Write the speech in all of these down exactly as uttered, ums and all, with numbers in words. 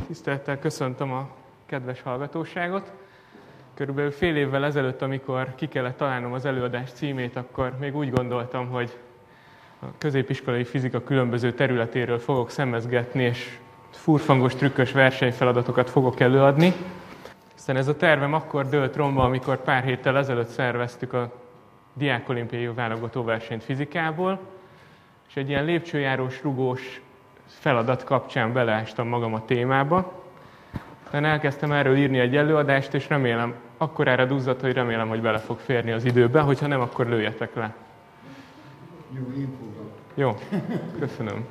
Tisztelettel köszöntöm a kedves hallgatóságot. Körülbelül fél évvel ezelőtt, amikor ki kellett találnom az előadás címét, akkor még úgy gondoltam, hogy a középiskolai fizika különböző területéről fogok szemezgetni, és furfangos, trükkös versenyfeladatokat fogok előadni. Aztán ez a tervem akkor dőlt romba, amikor pár héttel ezelőtt szerveztük a diákolimpiai válogatóversenyt fizikából, és egy ilyen lépcsőjárós, rugós feladat kapcsán beleástam magam a témába. Aztán elkezdtem erről írni egy előadást, és remélem, akkorára duzzadt, hogy remélem, hogy bele fog férni az időbe, hogyha nem, akkor lőjetek le. Jó, én fogom. Jó, köszönöm.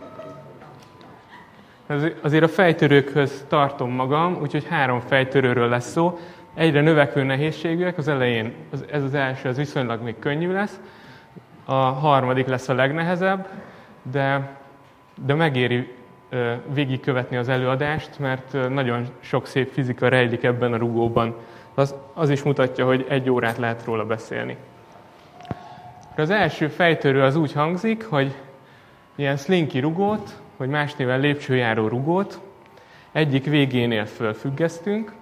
Azért a fejtörőkhöz tartom magam, úgyhogy három fejtörőről lesz szó. Egyre növekvő nehézségűek, az elején ez az első, az viszonylag még könnyű lesz. A harmadik lesz a legnehezebb, de, de megéri végigkövetni az előadást, mert nagyon sok szép fizika rejlik ebben a rugóban. Az, az is mutatja, hogy egy órát lehet róla beszélni. Az első fejtörő az úgy hangzik, hogy ilyen slinky rugót, vagy más néven lépcsőjáró rugót egyik végénél fölfüggesztünk.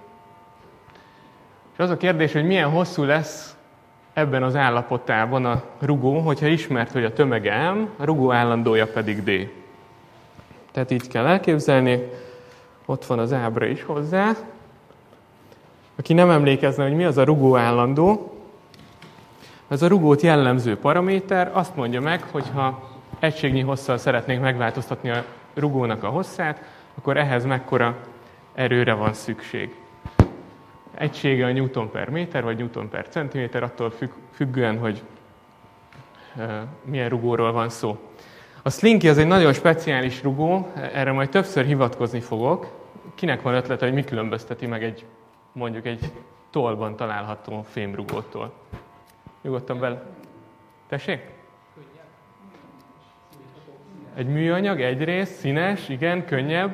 És az a kérdés, hogy milyen hosszú lesz ebben az állapotában a rugó, hogyha ismert, hogy a tömege M, a rugó állandója pedig D. Tehát így kell elképzelni, ott van az ábra is hozzá. Aki nem emlékezne, hogy mi az a rugó állandó, az a rugót jellemző paraméter azt mondja meg, hogy ha egységnyi hosszal szeretnénk megváltoztatni a rugónak a hosszát, akkor ehhez mekkora erőre van szükség. Egysége a newton per méter, vagy newton per centiméter, attól függ, függően, hogy e, milyen rugóról van szó. A slinky az egy nagyon speciális rugó, erre majd többször hivatkozni fogok. Kinek van ötlete, hogy mi különbözteti meg egy, mondjuk egy tollban található fémrugótól? Nyugodtan bele. Tessék? Egy műanyag, egyrészt, színes, igen, könnyebb.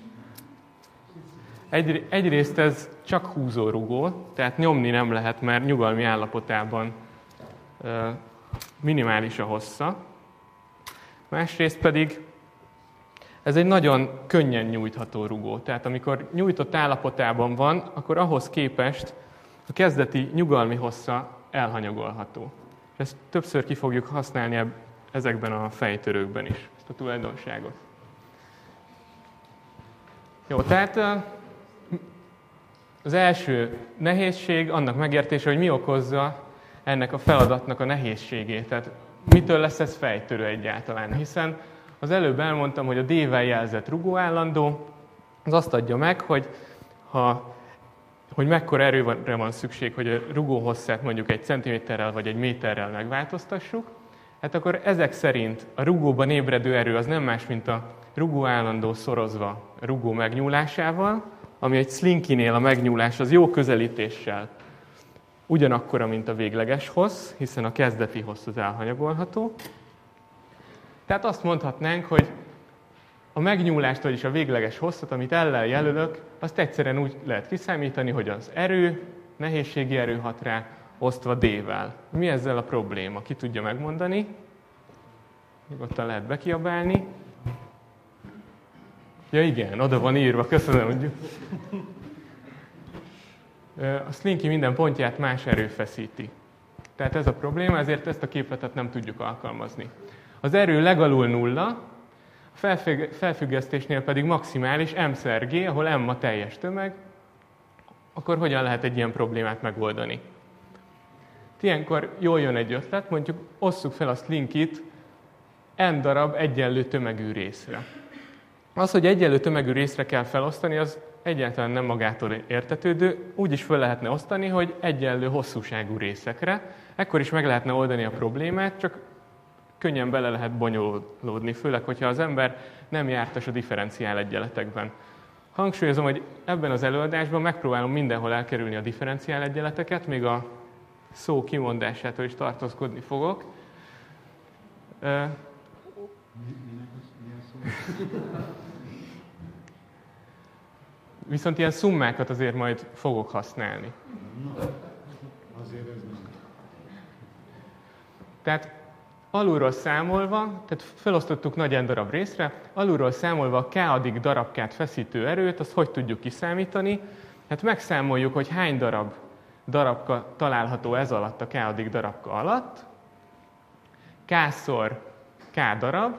Egy, egyrészt ez csak húzórugó, tehát nyomni nem lehet, mert nyugalmi állapotában e, minimális a hossza. Másrészt pedig ez egy nagyon könnyen nyújtható rugó. Tehát amikor nyújtott állapotában van, akkor ahhoz képest a kezdeti nyugalmi hossza elhanyagolható. Ezt többször ki fogjuk használni ezekben a fejtörőkben is, ezt a tulajdonságot. Jó, tehát az első nehézség annak megértése, hogy mi okozza ennek a feladatnak a nehézségét. Tehát mitől lesz ez fejtörő egyáltalán? Hiszen az előbb elmondtam, hogy a D-vel jelzett rugóállandó az azt adja meg, hogy, ha, hogy mekkora erőre van szükség, hogy a rugó hosszát mondjuk egy centiméterrel vagy egy méterrel megváltoztassuk. Hát akkor ezek szerint a rugóban ébredő erő az nem más, mint a rugóállandó szorozva a rugó megnyúlásával, ami egy slinkynél a megnyúlás az jó közelítéssel ugyanakkora, mint a végleges hossz, hiszen a kezdeti hossz az elhanyagolható. Tehát azt mondhatnánk, hogy a megnyúlást, vagyis a végleges hosszat, amit ellel jelölök, azt egyszerűen úgy lehet kiszámítani, hogy az erő, nehézségi erő hat rá, osztva D-vel. Mi ezzel a probléma? Ki tudja megmondani? Nyugodtan lehet bekiabálni. Ja igen, oda van írva, köszönöm. A slinky minden pontját más erő feszíti. Tehát ez a probléma, ezért ezt a képletet nem tudjuk alkalmazni. Az erő legalul nulla, a felfüggesztésnél pedig maximális M-szer G, ahol M a teljes tömeg, akkor hogyan lehet egy ilyen problémát megoldani? Ilyenkor jól jön egy ötlet, mondjuk osszuk fel a slinkyt N darab egyenlő tömegű részre. Az, hogy egyenlő tömegű részre kell felosztani, az egyáltalán nem magától értetődő, úgy is fel lehetne osztani, hogy egyenlő hosszúságú részekre. Ekkor is meg lehetne oldani a problémát, csak könnyen bele lehet bonyolódni, főleg, hogyha az ember nem jártas a differenciál egyenletekben. Hangsúlyozom, hogy ebben az előadásban megpróbálom mindenhol elkerülni a differenciál egyenleteket, még a szó kimondásától is tartózkodni fogok. Viszont ilyen szummákat azért majd fogok használni. Azért ez nem. Tehát alulról számolva, tehát felosztottuk nagy N darab részre, alulról számolva a K-adik darabkát feszítő erőt, azt hogy tudjuk kiszámítani? Hát megszámoljuk, hogy hány darab darabka található ez alatt a K-adik darabka alatt, K-szor K darab,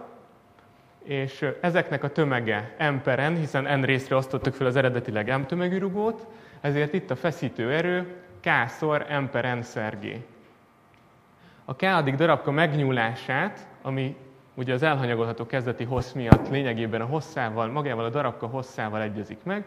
és ezeknek a tömege M per N, hiszen N részre osztottuk fel az eredetileg M tömegű rugót, ezért itt a feszítő erő K-szor M per N szer G. A K-adik darabka megnyúlását, ami ugye az elhanyagolható kezdeti hossz miatt lényegében a hosszával, magával a darabka hosszával egyezik meg,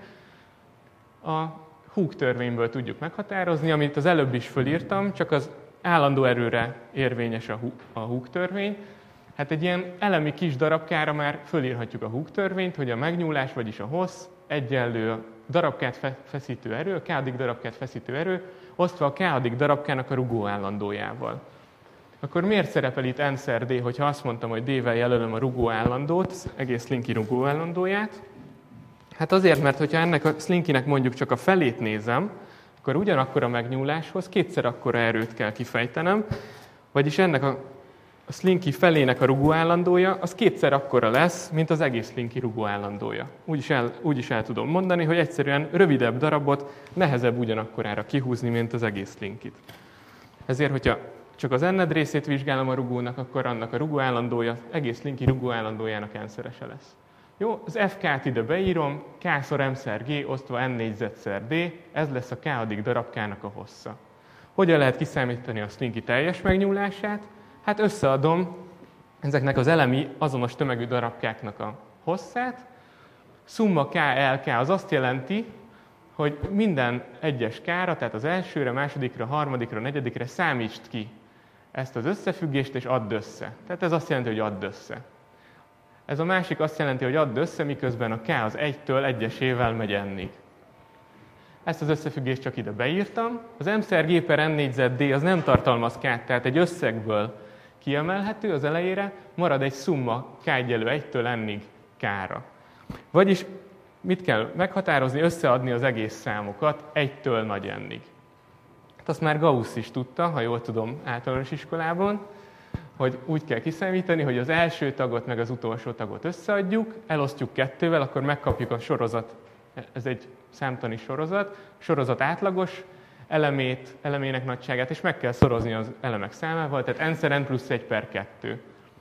a Hooke törvényből tudjuk meghatározni, amit az előbb is fölírtam, csak az állandó erőre érvényes a Hooke törvény. Hát egy ilyen elemi kis darabkára már fölírhatjuk a Hooke törvényt, hogy a megnyúlás, vagyis a hossz egyenlő a darabkát feszítő erő, a K-adik darabkát feszítő erő, osztva a K-adik darabkának a rugó állandójával. Akkor miért szerepel itt N szer D, hogyha azt mondtam, hogy D-vel jelölöm a rugó állandót, egész Slinky rugó állandóját? Hát azért, mert hogyha ennek a Slinkynek mondjuk csak a felét nézem, akkor ugyanakkor a megnyúláshoz kétszer akkora erőt kell kifejtenem, vagyis ennek a a Slinky felének a rugó állandója, az kétszer akkora lesz, mint az egész Slinky rugó állandója. Úgy is, el, úgy is el tudom mondani, hogy egyszerűen rövidebb darabot nehezebb ugyanakkorára kihúzni, mint az egész Slinkyt. Ezért, hogyha csak az N-ed részét vizsgálom a rugónak, akkor annak a rugó állandója, egész Slinky rugó állandójának N-szerese lesz. Jó, az F K-t ide beírom, K-szor M szer G osztva N négyzet szer D, ez lesz a K-adik darabkának a hossza. Hogyan lehet kiszámítani a Slinky teljes megnyúlását? Hát összeadom ezeknek az elemi azonos tömegű darabkáknak a hosszát. Summa K L K az azt jelenti, hogy minden egyes K-ra, tehát az elsőre, másodikra, harmadikra, negyedikre számítsd ki ezt az összefüggést, és add össze. Tehát ez azt jelenti, hogy add össze. Ez a másik azt jelenti, hogy add össze, miközben a K az egytől egyesével megy N-ig. Ezt az összefüggést csak ide beírtam. Az M szer G per N négyzet D az nem tartalmaz K-t, tehát egy összegből kiemelhető az elejére, marad egy szumma K egyenlő egytől N-ig K-ra. Vagyis mit kell meghatározni? Összeadni az egész számokat egytől nagy N-ig. Hát azt már Gauss is tudta, ha jól tudom, általános iskolában, hogy úgy kell kiszámítani, hogy az első tagot meg az utolsó tagot összeadjuk, elosztjuk kettővel, akkor megkapjuk a sorozat, ez egy számtani sorozat, sorozat átlagos elemét, elemének nagyságát, és meg kell szorozni az elemek számával, tehát N szer N plusz egy per kettő.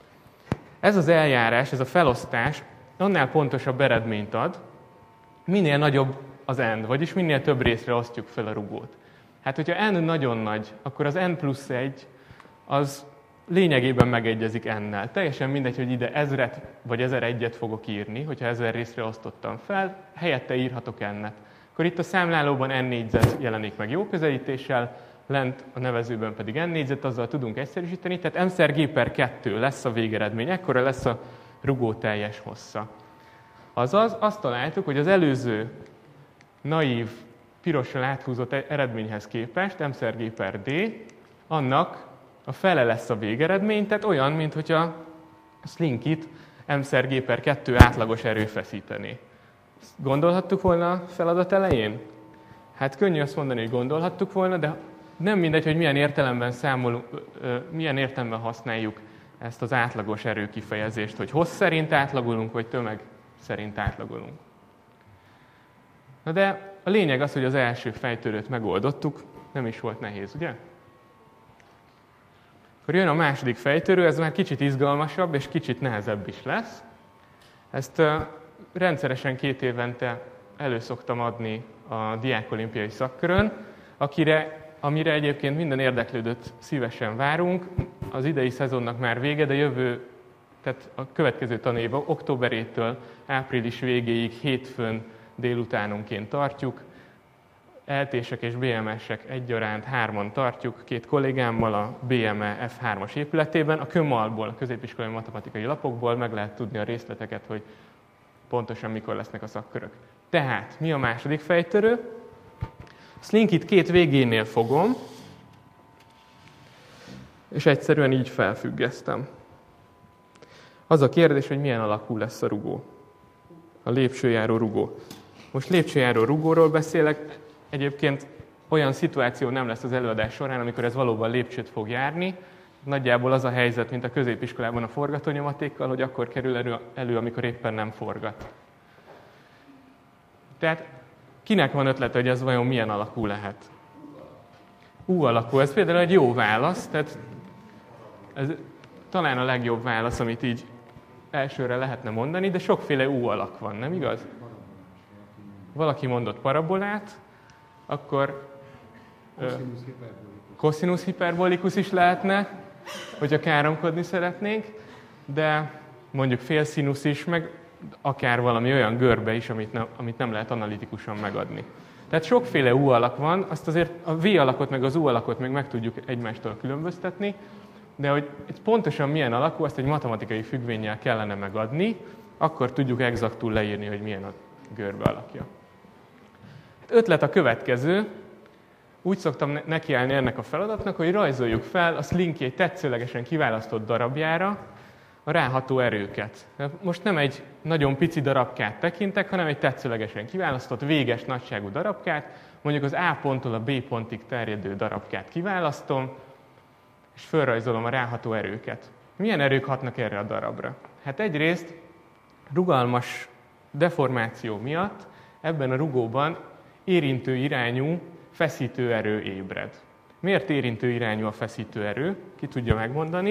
Ez az eljárás, ez a felosztás annál pontosabb eredményt ad, minél nagyobb az N, vagyis minél több részre osztjuk fel a rugót. Hát, hogyha N nagyon nagy, akkor az N plusz egy az lényegében megegyezik N-nel. Teljesen mindegy, hogy ide ezret vagy ezeregyet fogok írni, hogyha ezer részre osztottam fel, helyette írhatok N-et. Akkor itt a számlálóban N négyzet jelenik meg jó közelítéssel, lent a nevezőben pedig N négyzet, azzal tudunk egyszerűsíteni, tehát M szer G per kettő lesz a végeredmény, ekkora lesz a rugó teljes hossza. Azaz azt találtuk, hogy az előző naív, pirossal áthúzott eredményhez képest, M szer G per D, annak a fele lesz a végeredmény, tehát olyan, mint hogyha a Slinkyt M szer G per kettő átlagos erőfeszítené. Gondolhattuk volna a feladat elején? Hát könnyű azt mondani, hogy gondolhattuk volna, de nem mindegy, hogy milyen értelemben számolunk, milyen értelemben használjuk ezt az átlagos erő kifejezést, hogy hossz szerint átlagolunk, vagy tömeg szerint átlagolunk. Na de a lényeg az, hogy az első fejtörőt megoldottuk, nem is volt nehéz, ugye? Akkor jön a második fejtörő, ez már kicsit izgalmasabb, és kicsit nehezebb is lesz. Ezt rendszeresen két évente elő szoktam adni a diákolimpiai szakkörön, akire, amire egyébként minden érdeklődőt szívesen várunk. Az idei szezonnak már vége, de jövő, tehát a következő tanév októberétől április végéig hétfőn délutánonként tartjuk. é té-sek és bé em es-ek egyaránt hárman tartjuk, két kollégámmal a bé em e F hármas épületében. A Kömalból, a középiskolai matematikai lapokból meg lehet tudni a részleteket, hogy pontosan mikor lesznek a szakkörök. Tehát, mi a második fejtörő? Slinkyt két végénél fogom, és egyszerűen így felfüggesztem. Az a kérdés, hogy milyen alakú lesz a rugó. A lépcsőjáró rugó. Most lépcsőjáró rugóról beszélek, egyébként olyan szituáció nem lesz az előadás során, amikor ez valóban lépcsőt fog járni, Nagyjából az a helyzet, mint a középiskolában a forgatónyomatékkal, hogy akkor kerül elő, elő, amikor éppen nem forgat. Tehát kinek van ötlete, hogy ez vajon milyen alakú lehet? U alakú, ez például egy jó válasz, tehát ez talán a legjobb válasz, amit így elsőre lehetne mondani, de sokféle U alak van, nem igaz? Valaki mondott parabolát, akkor cosinus hiperbolikus is lehetne, hogyha káromkodni szeretnénk, de mondjuk félszínusz is, meg akár valami olyan görbe is, amit nem, amit nem lehet analitikusan megadni. Tehát sokféle U alak van, azt azért a V alakot meg az U alakot még meg tudjuk egymástól különböztetni, de hogy pontosan milyen alakú, azt egy matematikai függvénnyel kellene megadni, akkor tudjuk exaktul leírni, hogy milyen a görbe alakja. Ötlet a következő. Úgy szoktam nekiállni ennek a feladatnak, hogy rajzoljuk fel a Slinky egy tetszőlegesen kiválasztott darabjára a ráható erőket. Most nem egy nagyon pici darabkát tekintek, hanem egy tetszőlegesen kiválasztott, véges nagyságú darabkát, mondjuk az A ponttól a B pontig terjedő darabkát kiválasztom, és fölrajzolom a ráható erőket. Milyen erők hatnak erre a darabra? Hát egyrészt rugalmas deformáció miatt ebben a rugóban érintő irányú feszítő erő ébred. Miért érintő irányú a feszítő erő? Ki tudja megmondani?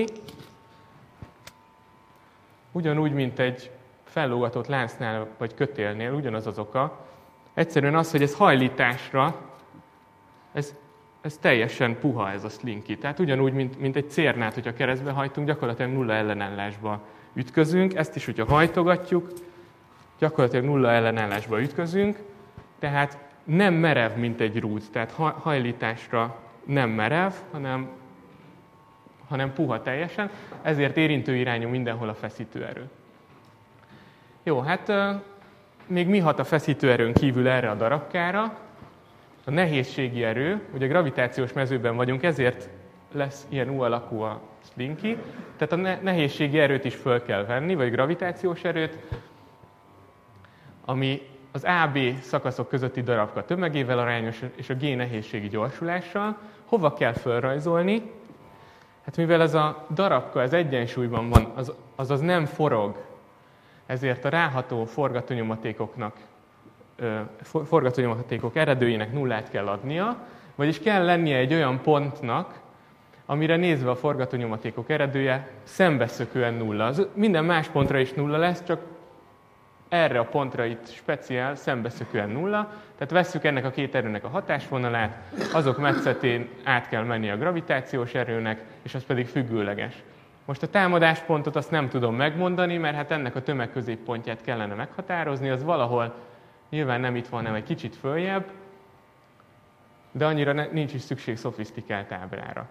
Ugyanúgy, mint egy fellógatott láncnál vagy kötélnél, ugyanaz az oka. Egyszerűen az, hogy ez hajlításra, ez, ez teljesen puha ez a Slinky. Tehát ugyanúgy, mint, mint egy cérnát, hogyha keresztbe hajtunk, gyakorlatilag nulla ellenállásba ütközünk. Ezt is, hogyha hajtogatjuk, gyakorlatilag nulla ellenállásba ütközünk. Tehát nem merev, mint egy rúd, tehát hajlításra nem merev, hanem, hanem puha teljesen, ezért érintő irányú mindenhol a feszítőerő. Jó, hát még mi hat a feszítőerőn kívül erre a darabkára? A nehézségi erő, ugye gravitációs mezőben vagyunk, ezért lesz ilyen U alakú a Slinky, tehát a nehézségi erőt is föl kell venni, vagy gravitációs erőt, ami az á bé szakaszok közötti darabka tömegével arányos, és a G nehézségi gyorsulással. Hova kell felrajzolni? Hát mivel ez a darabka ez egyensúlyban van, az, azaz nem forog, ezért a ráható forgatónyomatékoknak, forgatónyomatékok eredőjének nullát kell adnia, vagyis kell lennie egy olyan pontnak, amire nézve a forgatónyomatékok eredője szembeszökően nulla. Az minden más pontra is nulla lesz, csak erre a pontra itt speciál szembeszökően nulla, tehát vesszük ennek a két erőnek a hatásvonalát, azok metszetén át kell menni a gravitációs erőnek, és az pedig függőleges. Most a támadáspontot azt nem tudom megmondani, mert hát ennek a tömegközéppontját kellene meghatározni, az valahol nyilván nem itt van, hanem egy kicsit följebb, de annyira ne, nincs is szükség szofisztikált ábrára.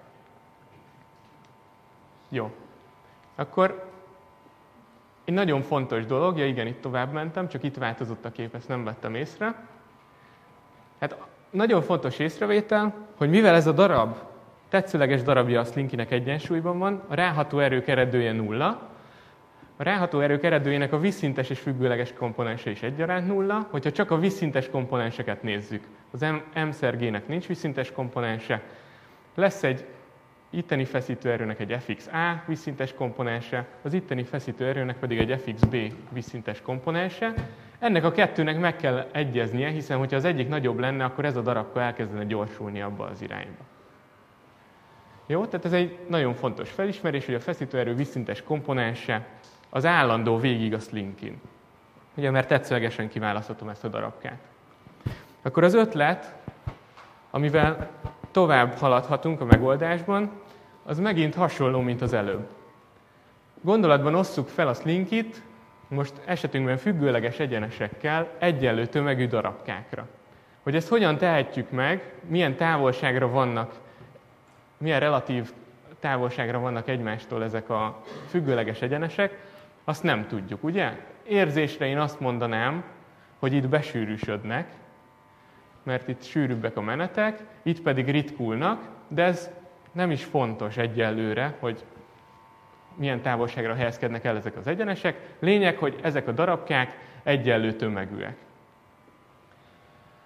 Jó. Akkor egy nagyon fontos dolog, ja igen, itt tovább mentem, csak itt változott a kép, ezt nem vettem észre. Hát nagyon fontos észrevétel, hogy mivel ez a darab, tetszőleges darabja a Slinkynek egyensúlyban van, a ráható erők eredője nulla, a ráható erők eredőjének a vízszintes és függőleges komponense is egyaránt nulla, hogyha csak a vízszintes komponenseket nézzük. Az M-szer G-nek nincs vízszintes komponense, lesz egy itteni feszítőerőnek egy ef iksz á vízszintes komponense, az itteni feszítőerőnek pedig egy ef iksz bé vízszintes komponense. Ennek a kettőnek meg kell egyeznie, hiszen hogyha az egyik nagyobb lenne, akkor ez a darabka elkezdene gyorsulni abba az irányba. Jó, tehát ez egy nagyon fontos felismerés, hogy a feszítőerő vízszintes komponense az állandó végig a Slinkyn. Ugye, mert tetszőlegesen kiválaszthatom ezt a darabkát. Akkor az ötlet, amivel tovább haladhatunk a megoldásban, az megint hasonló, mint az előbb. Gondolatban osszuk fel a Slinkyt, most esetünkben függőleges egyenesekkel egyenlő tömegű darabkákra. Hogy ezt hogyan tehetjük meg, milyen távolságra vannak, milyen relatív távolságra vannak egymástól ezek a függőleges egyenesek, azt nem tudjuk, ugye? Érzésre én azt mondanám, hogy itt besűrűsödnek, mert itt sűrűbbek a menetek, itt pedig ritkulnak, de ez nem is fontos egyelőre, hogy milyen távolságra helyezkednek el ezek az egyenesek. Lényeg, hogy ezek a darabkák egyenlő tömegűek.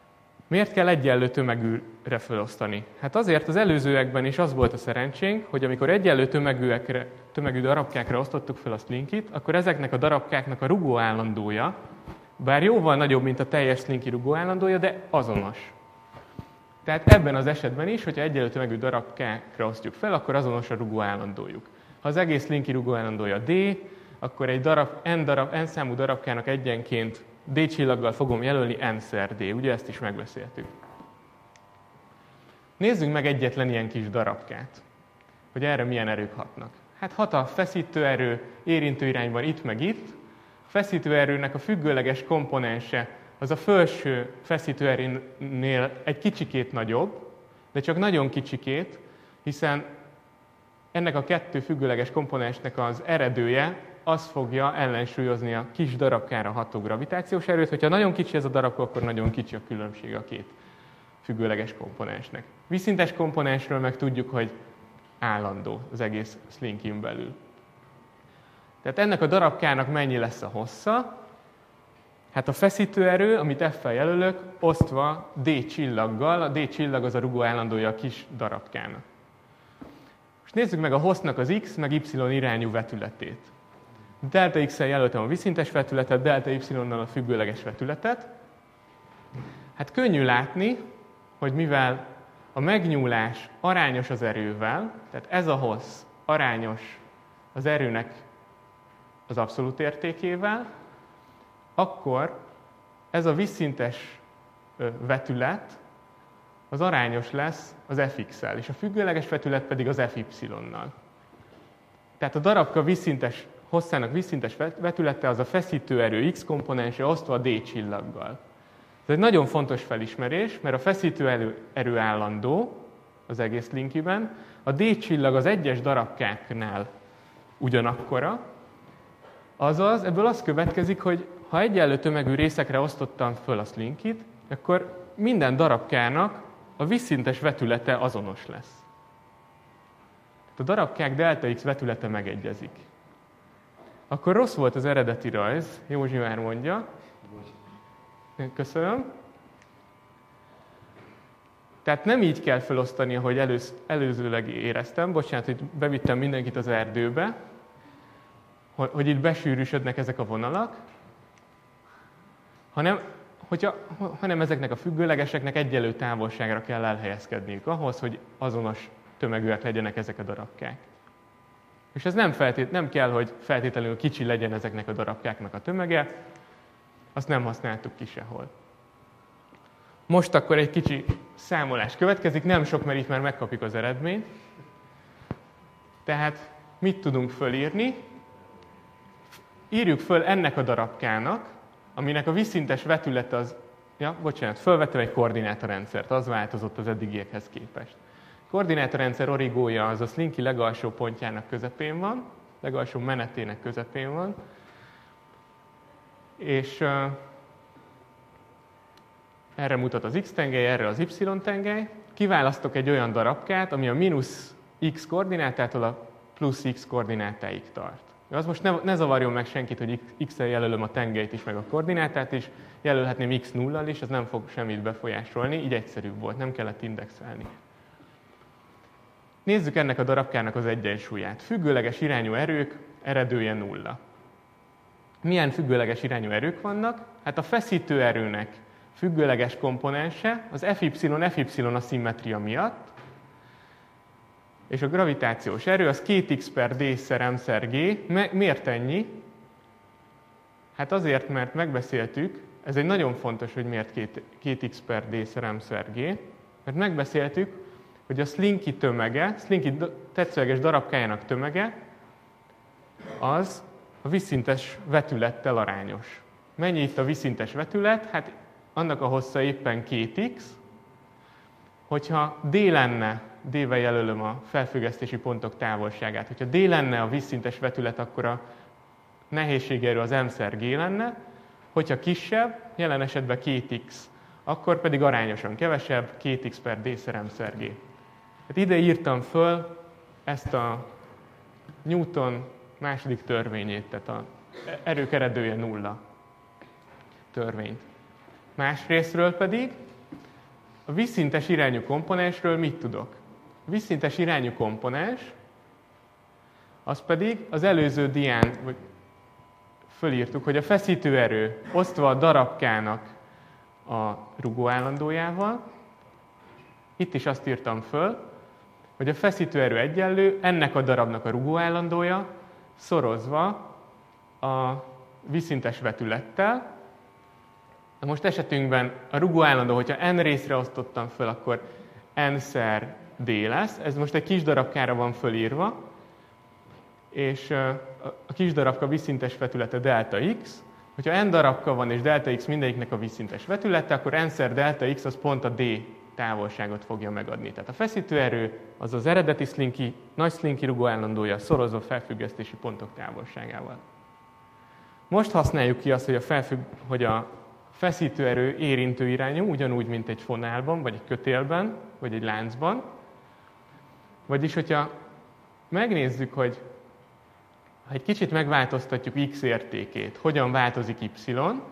Miért kell egyenlő tömegűre felosztani? Hát azért az előzőekben is az volt a szerencsénk, hogy amikor egyenlő tömegűekre, tömegű darabkákra osztottuk fel a Slinkit, akkor ezeknek a darabkáknak a rugóállandója, bár jóval nagyobb, mint a teljes Slinky rugóállandója, de azonos. Tehát ebben az esetben is, hogyha egyenlő tömegű darabkákra osztjuk fel, akkor azonos a rugóállandójuk. Ha az egész Slinky rugóállandója D, akkor egy darab, n, darab, n számú darabkának egyenként D csillaggal fogom jelölni n-szer D. Ugye ezt is megbeszéltük. Nézzünk meg egyetlen ilyen kis darabkát, hogy erre milyen erők hatnak. Hát hat a feszítőerő érintő irányban itt meg itt. A feszítőerőnek a függőleges komponense az a felső feszítőerőnél egy kicsikét nagyobb, de csak nagyon kicsikét, hiszen ennek a kettő függőleges komponensnek az eredője az fogja ellensúlyozni a kis darabkára ható gravitációs erőt. Hogyha nagyon kicsi ez a darabka, akkor nagyon kicsi a különbség a két függőleges komponensnek. Vízszintes komponensről meg tudjuk, hogy állandó az egész Slinkyn belül. Tehát ennek a darabkának mennyi lesz a hossza? Hát a feszítőerő, amit F-fel jelölök, osztva D csillaggal. A D csillag az a rugó állandója a kis darabkának. Most nézzük meg a hossznak az X meg Y irányú vetületét. Delta X-el jelöltem a vízszintes vetületet, delta Y-nal a függőleges vetületet. Hát könnyű látni, hogy mivel a megnyúlás arányos az erővel, tehát ez a hossz arányos az erőnek az abszolút értékével, akkor ez a vízszintes vetület az arányos lesz az Fx-el, és a függőleges vetület pedig az Fy-nal. Tehát a darabka vízszintes, hosszának vízszintes vetülete az a feszítőerő X komponense osztva a D csillaggal. Ez egy nagyon fontos felismerés, mert a feszítőerő erő állandó az egész Slinkyben, a D csillag az egyes darabkáknál ugyanakkora, azaz ebből az következik, hogy ha egyenlő tömegű részekre osztottam föl a Slinkyt, akkor minden darabkának a vízszintes vetülete azonos lesz. A darabkák delta X vetülete megegyezik. Akkor rossz volt az eredeti rajz, Józsi már mondja. Köszönöm. Tehát nem így kell felosztani, ahogy előz, előzőleg éreztem. Bocsánat, hogy bevittem mindenkit az erdőbe, hogy, hogy itt besűrűsödnek ezek a vonalak, hanem, hogyha, hanem ezeknek a függőlegeseknek egyenlő távolságra kell elhelyezkedniük ahhoz, hogy azonos tömegűek legyenek ezek a darabkák. És ez nem, feltét, nem kell, hogy feltétlenül kicsi legyen ezeknek a darabkáknak a tömege, azt nem használtuk ki sehol. Most akkor egy kicsi számolás következik, nem sok, mert itt már megkapjuk az eredményt. Tehát mit tudunk fölírni? Írjuk föl ennek a darabkának, aminek a vízszintes vetülete az, ja, bocsánat, fölvettem egy koordinátorrendszert, az változott az eddigiekhez képest. A koordinátorrendszer origója az a Slinky legalsó pontjának közepén van, legalsó menetének közepén van, és uh, erre mutat az X-tengely, erre az Y-tengely. Kiválasztok egy olyan darabkát, ami a mínusz X koordinátától a plusz X koordinátáig tart. Az most ne, ne zavarjon meg senkit, hogy X-el jelölöm a tengelyt is, meg a koordinátát is, jelölhetném X nullal is, ez nem fog semmit befolyásolni, így egyszerűbb volt, nem kellett indexelni. Nézzük ennek a darabkának az egyensúlyát. Függőleges irányú erők, eredője nulla. Milyen függőleges irányú erők vannak? Hát a feszítő erőnek függőleges komponense az Fy, Fy a szimmetria miatt, és a gravitációs erő az két x per d szer m szer g. Miért ennyi? Hát azért, mert megbeszéltük, ez egy nagyon fontos, hogy miért két x per d szer m szer g, mert megbeszéltük, hogy a Slinky tömege, Slinky tetszőleges darabkájának tömege, az a vízszintes vetülettel arányos. Mennyi itt a vízszintes vetület? Hát annak a hossza éppen két x. Hogyha d lenne, d-vel jelölöm a felfüggesztési pontok távolságát, hogyha d lenne a vízszintes vetület, akkor a nehézségerő az m szer g lenne. Hogyha kisebb, jelen esetben két x, akkor pedig arányosan kevesebb, két x per d szer m szer g. Hát ide írtam föl ezt a Newton második törvényét, tehát az erők eredője nulla törvényt. Másrésztről pedig a vízszintes irányú komponensről mit tudok? A vízszintes irányú komponens, az pedig az előző dián, vagy fölírtuk, hogy a feszítőerő osztva a darabkának a rugóállandójával. Itt is azt írtam föl, hogy a feszítőerő egyenlő ennek a darabnak a rugóállandója szorozva a vízszintes vetülettel. Na most esetünkben a rugóállandó, hogyha n részre osztottam föl, akkor n-szer d lesz. Ez most egy kis darabkára van fölírva, és a kis darabka vízszintes vetülete delta x. Hogyha n darabka van és delta x mindegyiknek a vízszintes vetülete, akkor n-szer delta x az pont a d távolságot fogja megadni. Tehát a feszítőerő az az eredeti szlinki, nagy szlinki rugóállandója szorozva felfüggesztési pontok távolságával. Most használjuk ki azt, hogy a, felfügg, hogy a feszítőerő érintő irányú, ugyanúgy, mint egy fonálban, vagy egy kötélben, vagy egy láncban. Vagyis, hogyha megnézzük, hogy ha egy kicsit megváltoztatjuk x értékét, hogyan változik y,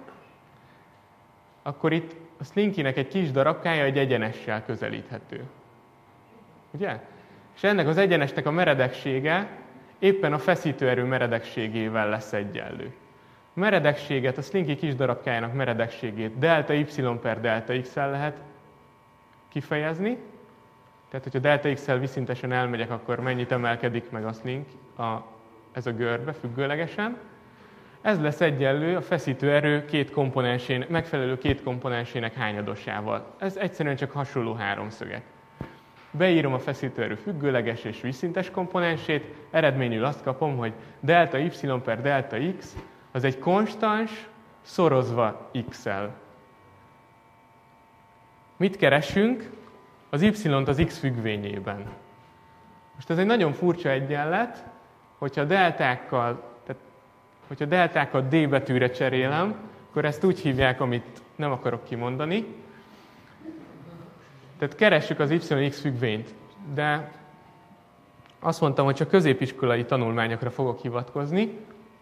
akkor itt a szlinkinek egy kis darabkája egy egyenessel közelíthető. Ugye? És ennek az egyenesnek a meredeksége éppen a feszítőerő meredekségével lesz egyenlő. A meredekséget, a szlinki kis darabkájának meredekségét delta y per delta x-el lehet kifejezni. Tehát, hogyha delta x-el vízszintesen elmegyek, akkor mennyit emelkedik meg a szlink, a, ez a görbe függőlegesen. Ez lesz egyenlő a feszítőerő két komponensének, megfelelő két komponensének hányadosával. Ez egyszerűen csak hasonló háromszögek. Beírom a feszítőerő függőleges és vízszintes komponensét, eredményül azt kapom, hogy delta y per delta x az egy konstans szorozva x-el. Mit keresünk? Az y-t az x függvényében. Most ez egy nagyon furcsa egyenlet, hogyha deltákkal, tehát hogyha deltákat d betűre cserélem, akkor ezt úgy hívják, amit nem akarok kimondani. Tehát keressük az y-x függvényt, de azt mondtam, hogy csak középiskolai tanulmányokra fogok hivatkozni.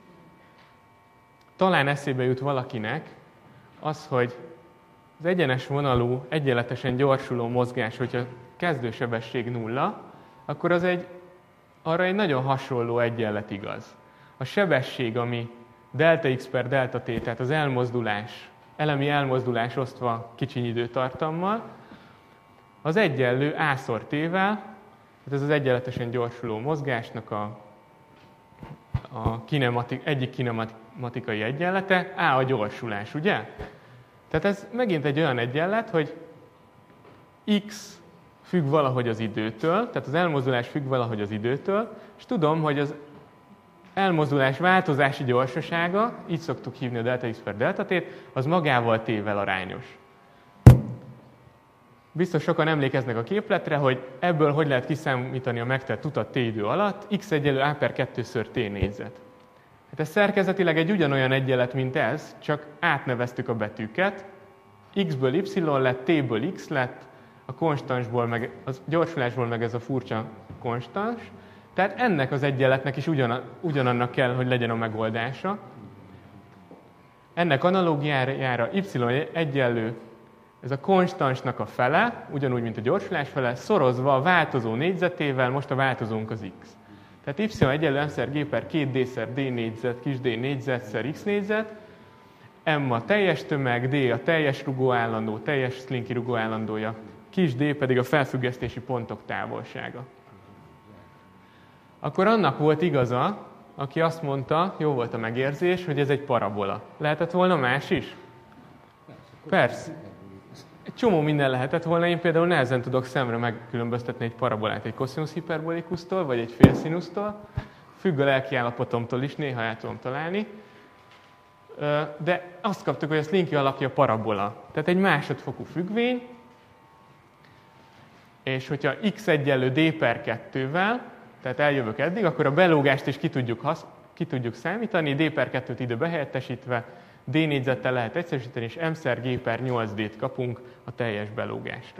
Talán eszébe jut valakinek az, hogy az egyenes vonalú, egyenletesen gyorsuló mozgás, hogyha kezdősebesség nulla, akkor az egy, arra egy nagyon hasonló egyenlet igaz. A sebesség, ami delta x per delta t, tehát az elmozdulás, elemi elmozdulás osztva kicsiny időtartammal, az egyenlő a-szor t-vel, tehát ez az egyenletesen gyorsuló mozgásnak a, a kinematik, egyik kinematikai egyenlete, a a gyorsulás, ugye? Tehát ez megint egy olyan egyenlet, hogy x függ valahogy az időtől, tehát az elmozdulás függ valahogy az időtől, és tudom, hogy az elmozdulás változási gyorsasága, így szoktuk hívni a delta x per delta t, az magával t-vel arányos. Biztos sokan emlékeznek a képletre, hogy ebből hogy lehet kiszámítani a megtett utat t idő alatt, x egyenlő a per kettőször t négyzet. Hát ez szerkezetileg egy ugyanolyan egyenlet, mint ez, csak átneveztük a betűket. X-ből y lett, t-ből x lett, a konstansból, meg, a gyorsulásból meg ez a furcsa konstans. Tehát ennek az egyenletnek is ugyan, ugyanannak kell, hogy legyen a megoldása. Ennek analógiájára y egyenlő, ez a konstansnak a fele, ugyanúgy, mint a gyorsulás fele, szorozva a változó négyzetével, most a változónk az x. Tehát y egyenlő m-szer g per két d-szer d négyzet, kis d négyzet szer x négyzet, m a teljes tömeg, d a teljes rugóállandó, teljes szlinki rugóállandója, kis d pedig a felfüggesztési pontok távolsága. Akkor annak volt igaza, aki azt mondta, jó volt a megérzés, hogy ez egy parabola. Lehetett volna más is? Persze. Egy csomó minden lehetett volna, én például nehezen tudok szemre megkülönböztetni egy parabolát egy koszinusz hiperbolikusztól, vagy egy félszínusztól. Függ a lelkiállapotomtól is, néha el tudom találni. De azt kaptuk, hogy a szlinki alakja parabola. Tehát egy másodfokú függvény, és hogyha x egyenlő d per kettővel, tehát eljövök eddig, akkor a belógást is ki tudjuk, hasz, ki tudjuk számítani, d per kettőt időbe helyettesítve, d négyzettel lehet egyszerűsíteni, és m-szer g per nyolc d-t kapunk a teljes belógásra.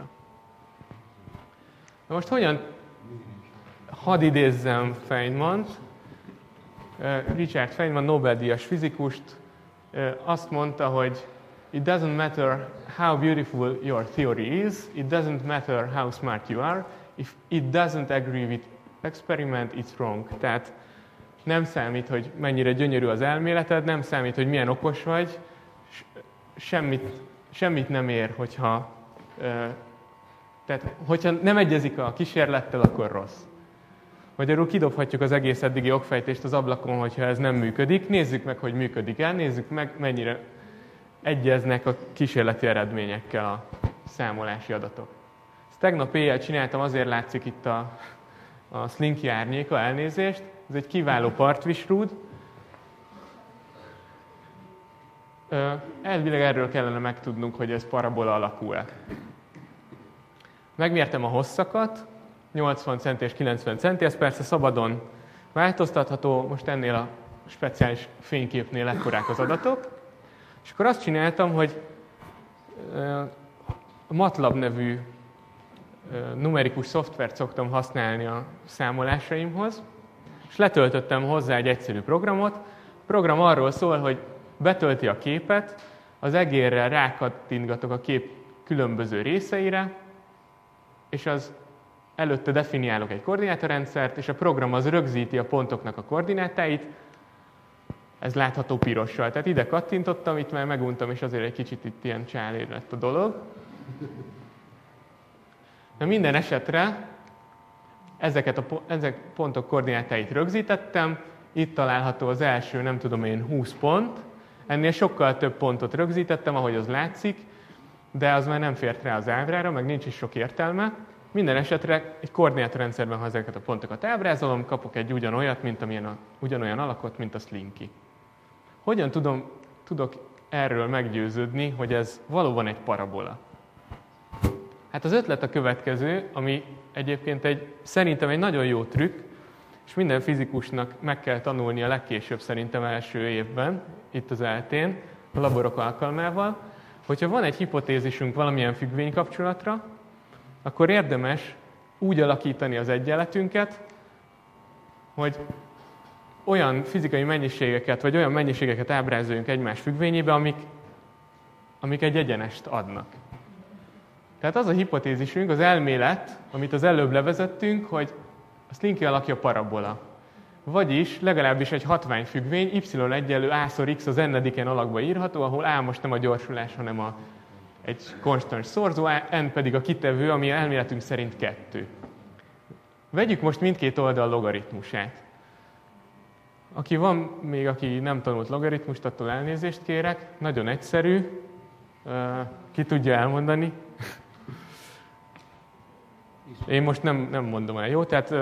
Na most hogyan hadd idézzem Feynmant, Richard Feynman, Nobel-díjas fizikust, azt mondta, hogy it doesn't matter how beautiful your theory is, it doesn't matter how smart you are, if it doesn't agree with experiment, it's wrong. Tehát nem számít, hogy mennyire gyönyörű az elméleted, nem számít, hogy milyen okos vagy, semmit, semmit nem ér, hogyha, tehát, hogyha nem egyezik a kísérlettel, akkor rossz. Magyarul kidobhatjuk az egész eddigi okfejtést az ablakon, hogyha ez nem működik. Nézzük meg, hogy működik-e, nézzük meg, mennyire egyeznek a kísérleti eredményekkel a számolási adatok. Ezt tegnap éjjel csináltam, azért látszik itt a, a Slinky árnyéka, elnézést. Ez egy kiváló partvisrúd. Elvileg erről kellene megtudnunk, hogy ez parabola alakú-e. Megmértem a hosszakat, nyolcvan centi és kilencven centi, ez persze szabadon változtatható, most ennél a speciális fényképnél ekkorák az adatok. És akkor azt csináltam, hogy a MATLAB nevű numerikus szoftvert szoktam használni a számolásaimhoz, és letöltöttem hozzá egy egyszerű programot. A program arról szól, hogy betölti a képet, az egérrel rákattintgatok a kép különböző részeire, és az előtte definiálok egy koordinátorrendszert, és a program az rögzíti a pontoknak a koordinátáit, ez látható pirossal. Tehát ide kattintottam, itt már meguntam, és azért egy kicsit itt ilyen csálér lett a dolog. De minden esetre ezeket a ezek pontok koordinátáit rögzítettem, itt található az első, nem tudom én, húsz pont. Ennél sokkal több pontot rögzítettem, ahogy az látszik, de az már nem fért rá az ábrára, meg nincs is sok értelme. Minden esetre egy koordinátorrendszerben, ha ezeket a pontokat ábrázolom, kapok egy ugyanolyat, mint amilyen a, ugyanolyan alakot, mint a Slinky. Hogyan tudom, tudok erről meggyőződni, hogy ez valóban egy parabola? Hát az ötlet a következő, ami egyébként egy, szerintem egy nagyon jó trükk, és minden fizikusnak meg kell tanulnia legkésőbb szerintem első évben, itt az é té-n, a laborok alkalmával, hogyha van egy hipotézisünk valamilyen függvénykapcsolatra, akkor érdemes úgy alakítani az egyenletünket, hogy olyan fizikai mennyiségeket, vagy olyan mennyiségeket ábrázoljunk egymás függvényébe, amik, amik egy egyenest adnak. Tehát az a hipotézisünk, az elmélet, amit az előbb levezettünk, hogy a Slinky alakja parabola. Vagyis legalábbis egy hatványfüggvény, y egyenlő a-szor x az n-ediken alakba írható, ahol a most nem a gyorsulás, hanem a, egy konstans szorzó, n pedig a kitevő, ami elméletünk szerint kettő. Vegyük most mindkét oldal logaritmusát. Aki van még, aki nem tanult logaritmust, attól elnézést kérek. Nagyon egyszerű. Ki tudja elmondani? Én most nem, nem mondom el, jó? Tehát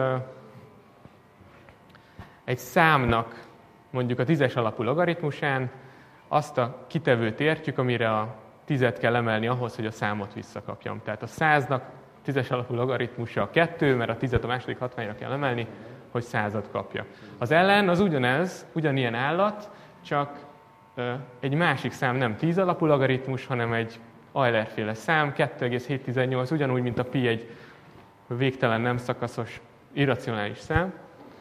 egy számnak mondjuk a tízes alapú logaritmusán azt a kitevőt értjük, amire a tízet kell emelni ahhoz, hogy a számot visszakapjam. Tehát a száznak tízes alapú logaritmusa a kettő, mert a tízet a második hatványra kell emelni, hogy százat kapja. Az ellen az ugyanez, ugyanilyen állat, csak egy másik szám nem tíz alapú logaritmus, hanem egy Euler-féle szám, kettő egész hétszáztizennyolc, ugyanúgy, mint a pi egy végtelen nem szakaszos irracionális szám.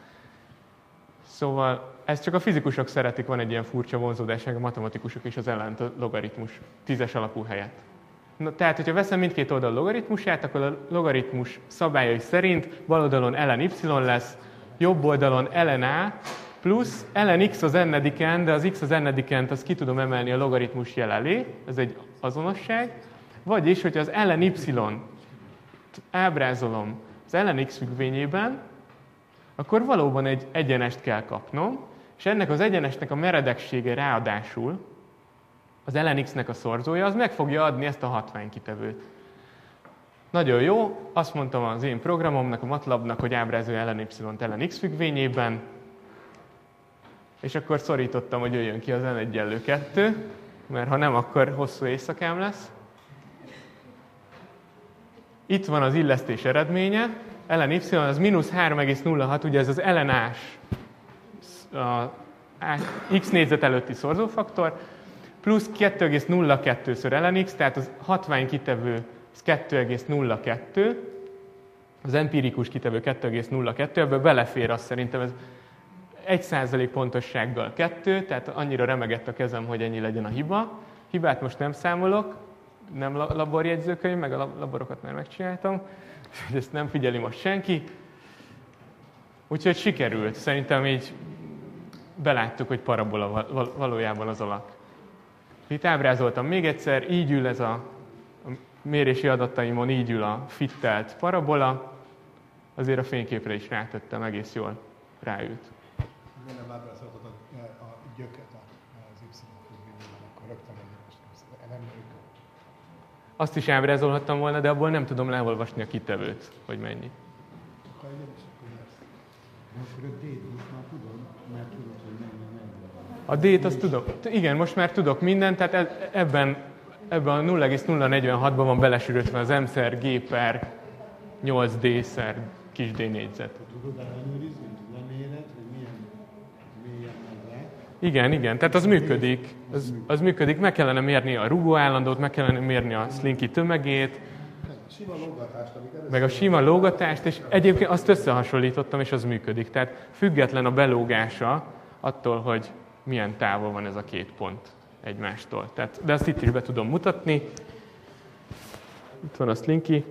Szóval ezt csak a fizikusok szeretik, van egy ilyen furcsa vonzódásság, a matematikusok is az ellent a logaritmus tízes alapú helyett. Na, tehát, hogyha veszem mindkét oldal logaritmusát, akkor a logaritmus szabályai szerint bal oldalon ln y lesz, jobb oldalon ln a, plusz ln x az n-ediken, de az x az n-edikent azt ki tudom emelni a logaritmus jel elé, ez egy azonosság. Vagyis, hogyha az ln y-t ábrázolom az ln x függvényében, akkor valóban egy egyenest kell kapnom, és ennek az egyenesnek a meredeksége ráadásul, az ln x-nek a szorzója, az meg fogja adni ezt a hatványkitevőt. Nagyon jó, azt mondtam az én programomnak, a MATLAB-nak, hogy ábrázolja ln y-t ln x függvényében, és akkor szorítottam, hogy jöjjön ki az n egyenlő kettő, mert ha nem, akkor hosszú éjszakám lesz. Itt van az illesztés eredménye, ln y az mínusz három egész nulla hat, ugye ez az ln a-s, a x négyzet előtti szorzófaktor, plusz kettő egész nulla kettő-ször ln x, tehát az hatványkitevő az kettő egész nulla kettő, az empirikus kitevő kettő egész nulla kettő, ebből belefér azt szerintem ez egy százalék pontossággal kettő, tehát annyira remegett a kezem, hogy ennyi legyen a hiba, Hibát most nem számolok, nem laborjegyzőkönyv, meg a laborokat már megcsináltam, és ezt nem figyeli most senki. Úgyhogy sikerült. Szerintem így beláttuk, hogy parabola valójában az alak. Itt ábrázoltam még egyszer, így ül ez a, a mérési adataimon, így ül a fittelt parabola. Azért a fényképre is rátettem, egész jól ráült. Miért nem ábrázoltad a, a gyöket az Y-függvényben, akkor rögtön nem Azt is ábrázolhattam volna, de abból nem tudom leolvasni a kitevőt, hogy mennyi. Akkor egy is akkor lesz. Akkor a D-t most már tudom, mert tudod, hogy mennyi mennyi. A D-t azt tudom. Igen, most már tudok mindent, tehát ebben, ebben a nulla egész nulla negyvenhatban van belesűrötve az M szer G per nyolc D szer kis D négyzet. Tudod ellenőrizni, leméred, hogy milyen mélyen megy. Igen, igen, tehát az működik. Az, az működik, meg kellene mérni a rugóállandót, meg kellene mérni a slinky tömegét, sima lógatást, meg a sima lógatást, és egyébként azt összehasonlítottam, és az működik. Tehát független a belógása attól, hogy milyen távol van ez a két pont egymástól. Tehát, de azt itt is be tudom mutatni. Itt van a slinky.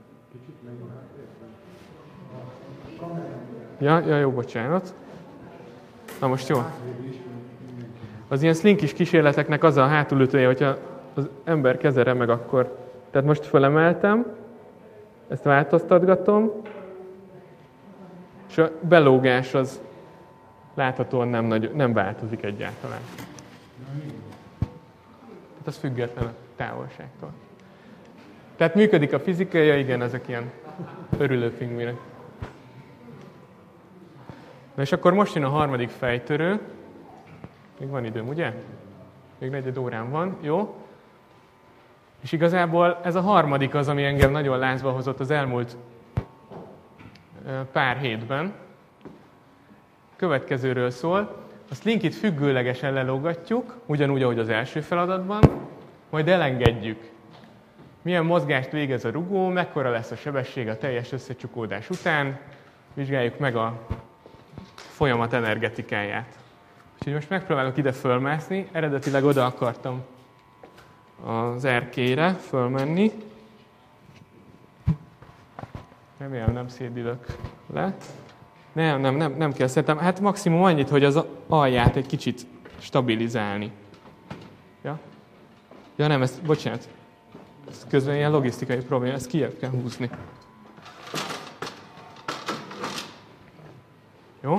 Ja, ja, jó, bocsánat. Na most jó. Az ilyen slinkis kísérleteknek az a hátulütője, hogyha az ember keze remeg, akkor... Tehát most fölemeltem, ezt változtatgatom, és a belógás az láthatóan nem, nagy, nem változik egyáltalán. Tehát az független a távolságtól. Tehát működik a fizikai, igen, ezek ilyen örülő pingvinek. Na és akkor most jön a harmadik fejtörő. Még van időm, ugye? Még negyed órán van, jó? És igazából ez a harmadik az, ami engem nagyon lázba hozott az elmúlt pár hétben. Következőről szól. A slinkit függőlegesen lelógatjuk, ugyanúgy, ahogy az első feladatban, majd elengedjük. Milyen mozgást végez a rugó, mekkora lesz a sebesség a teljes összecsukódás után, vizsgáljuk meg a folyamat energetikáját. Úgyhogy most megpróbálok ide fölmászni, eredetileg oda akartam az erkélyre fölmenni. Remélem nem szédülök le. Nem, nem, nem, nem kell szerintem. Hát maximum annyit, hogy az alját egy kicsit stabilizálni. Ja? Ja nem, ez, bocsánat. Ez közben ilyen logisztikai probléma, ezt kijebb kell húzni. Jó?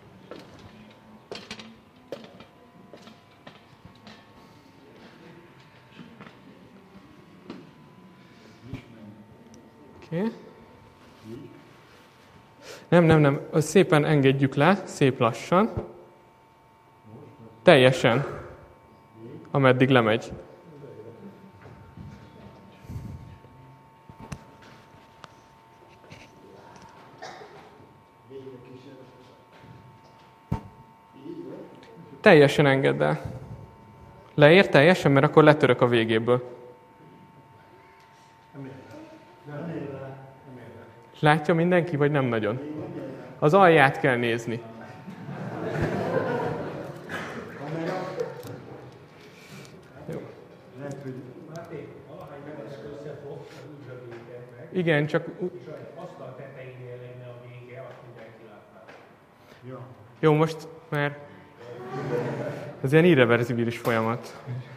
Okay. Nem, nem, nem. Azt szépen engedjük le, szép lassan. Teljesen. Ameddig lemegy. Teljesen engedd el. Leér teljesen, mert akkor letörök a végéből. Látja mindenki, vagy nem nagyon? Az alját kell nézni. Jó. Igen, csak... Jó, most már... Ez ilyen irreverzibilis folyamat.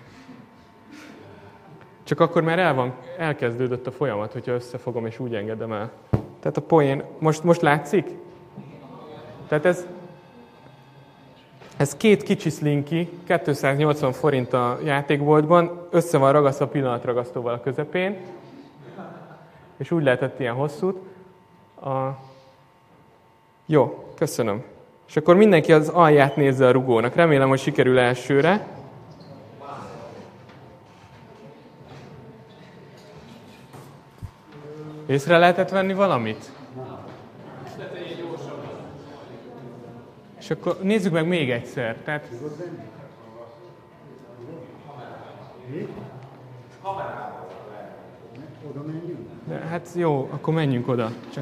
Csak akkor már el van, elkezdődött a folyamat, hogyha összefogom és úgy engedem el. Tehát a poén... Most, most látszik? Tehát ez... Ez két kicsi slinky, kétszáznyolcvan forint a játékboltban, össze van ragasztva pillanatragasztóval a közepén, és úgy lehetett ilyen hosszút. A... Jó, köszönöm. És akkor mindenki az alját nézze a rugónak. Remélem, hogy sikerül elsőre. Észre lehetett venni valamit? És akkor nézzük meg még egyszer. Tehát... De, hát jó, akkor menjünk oda. Csak...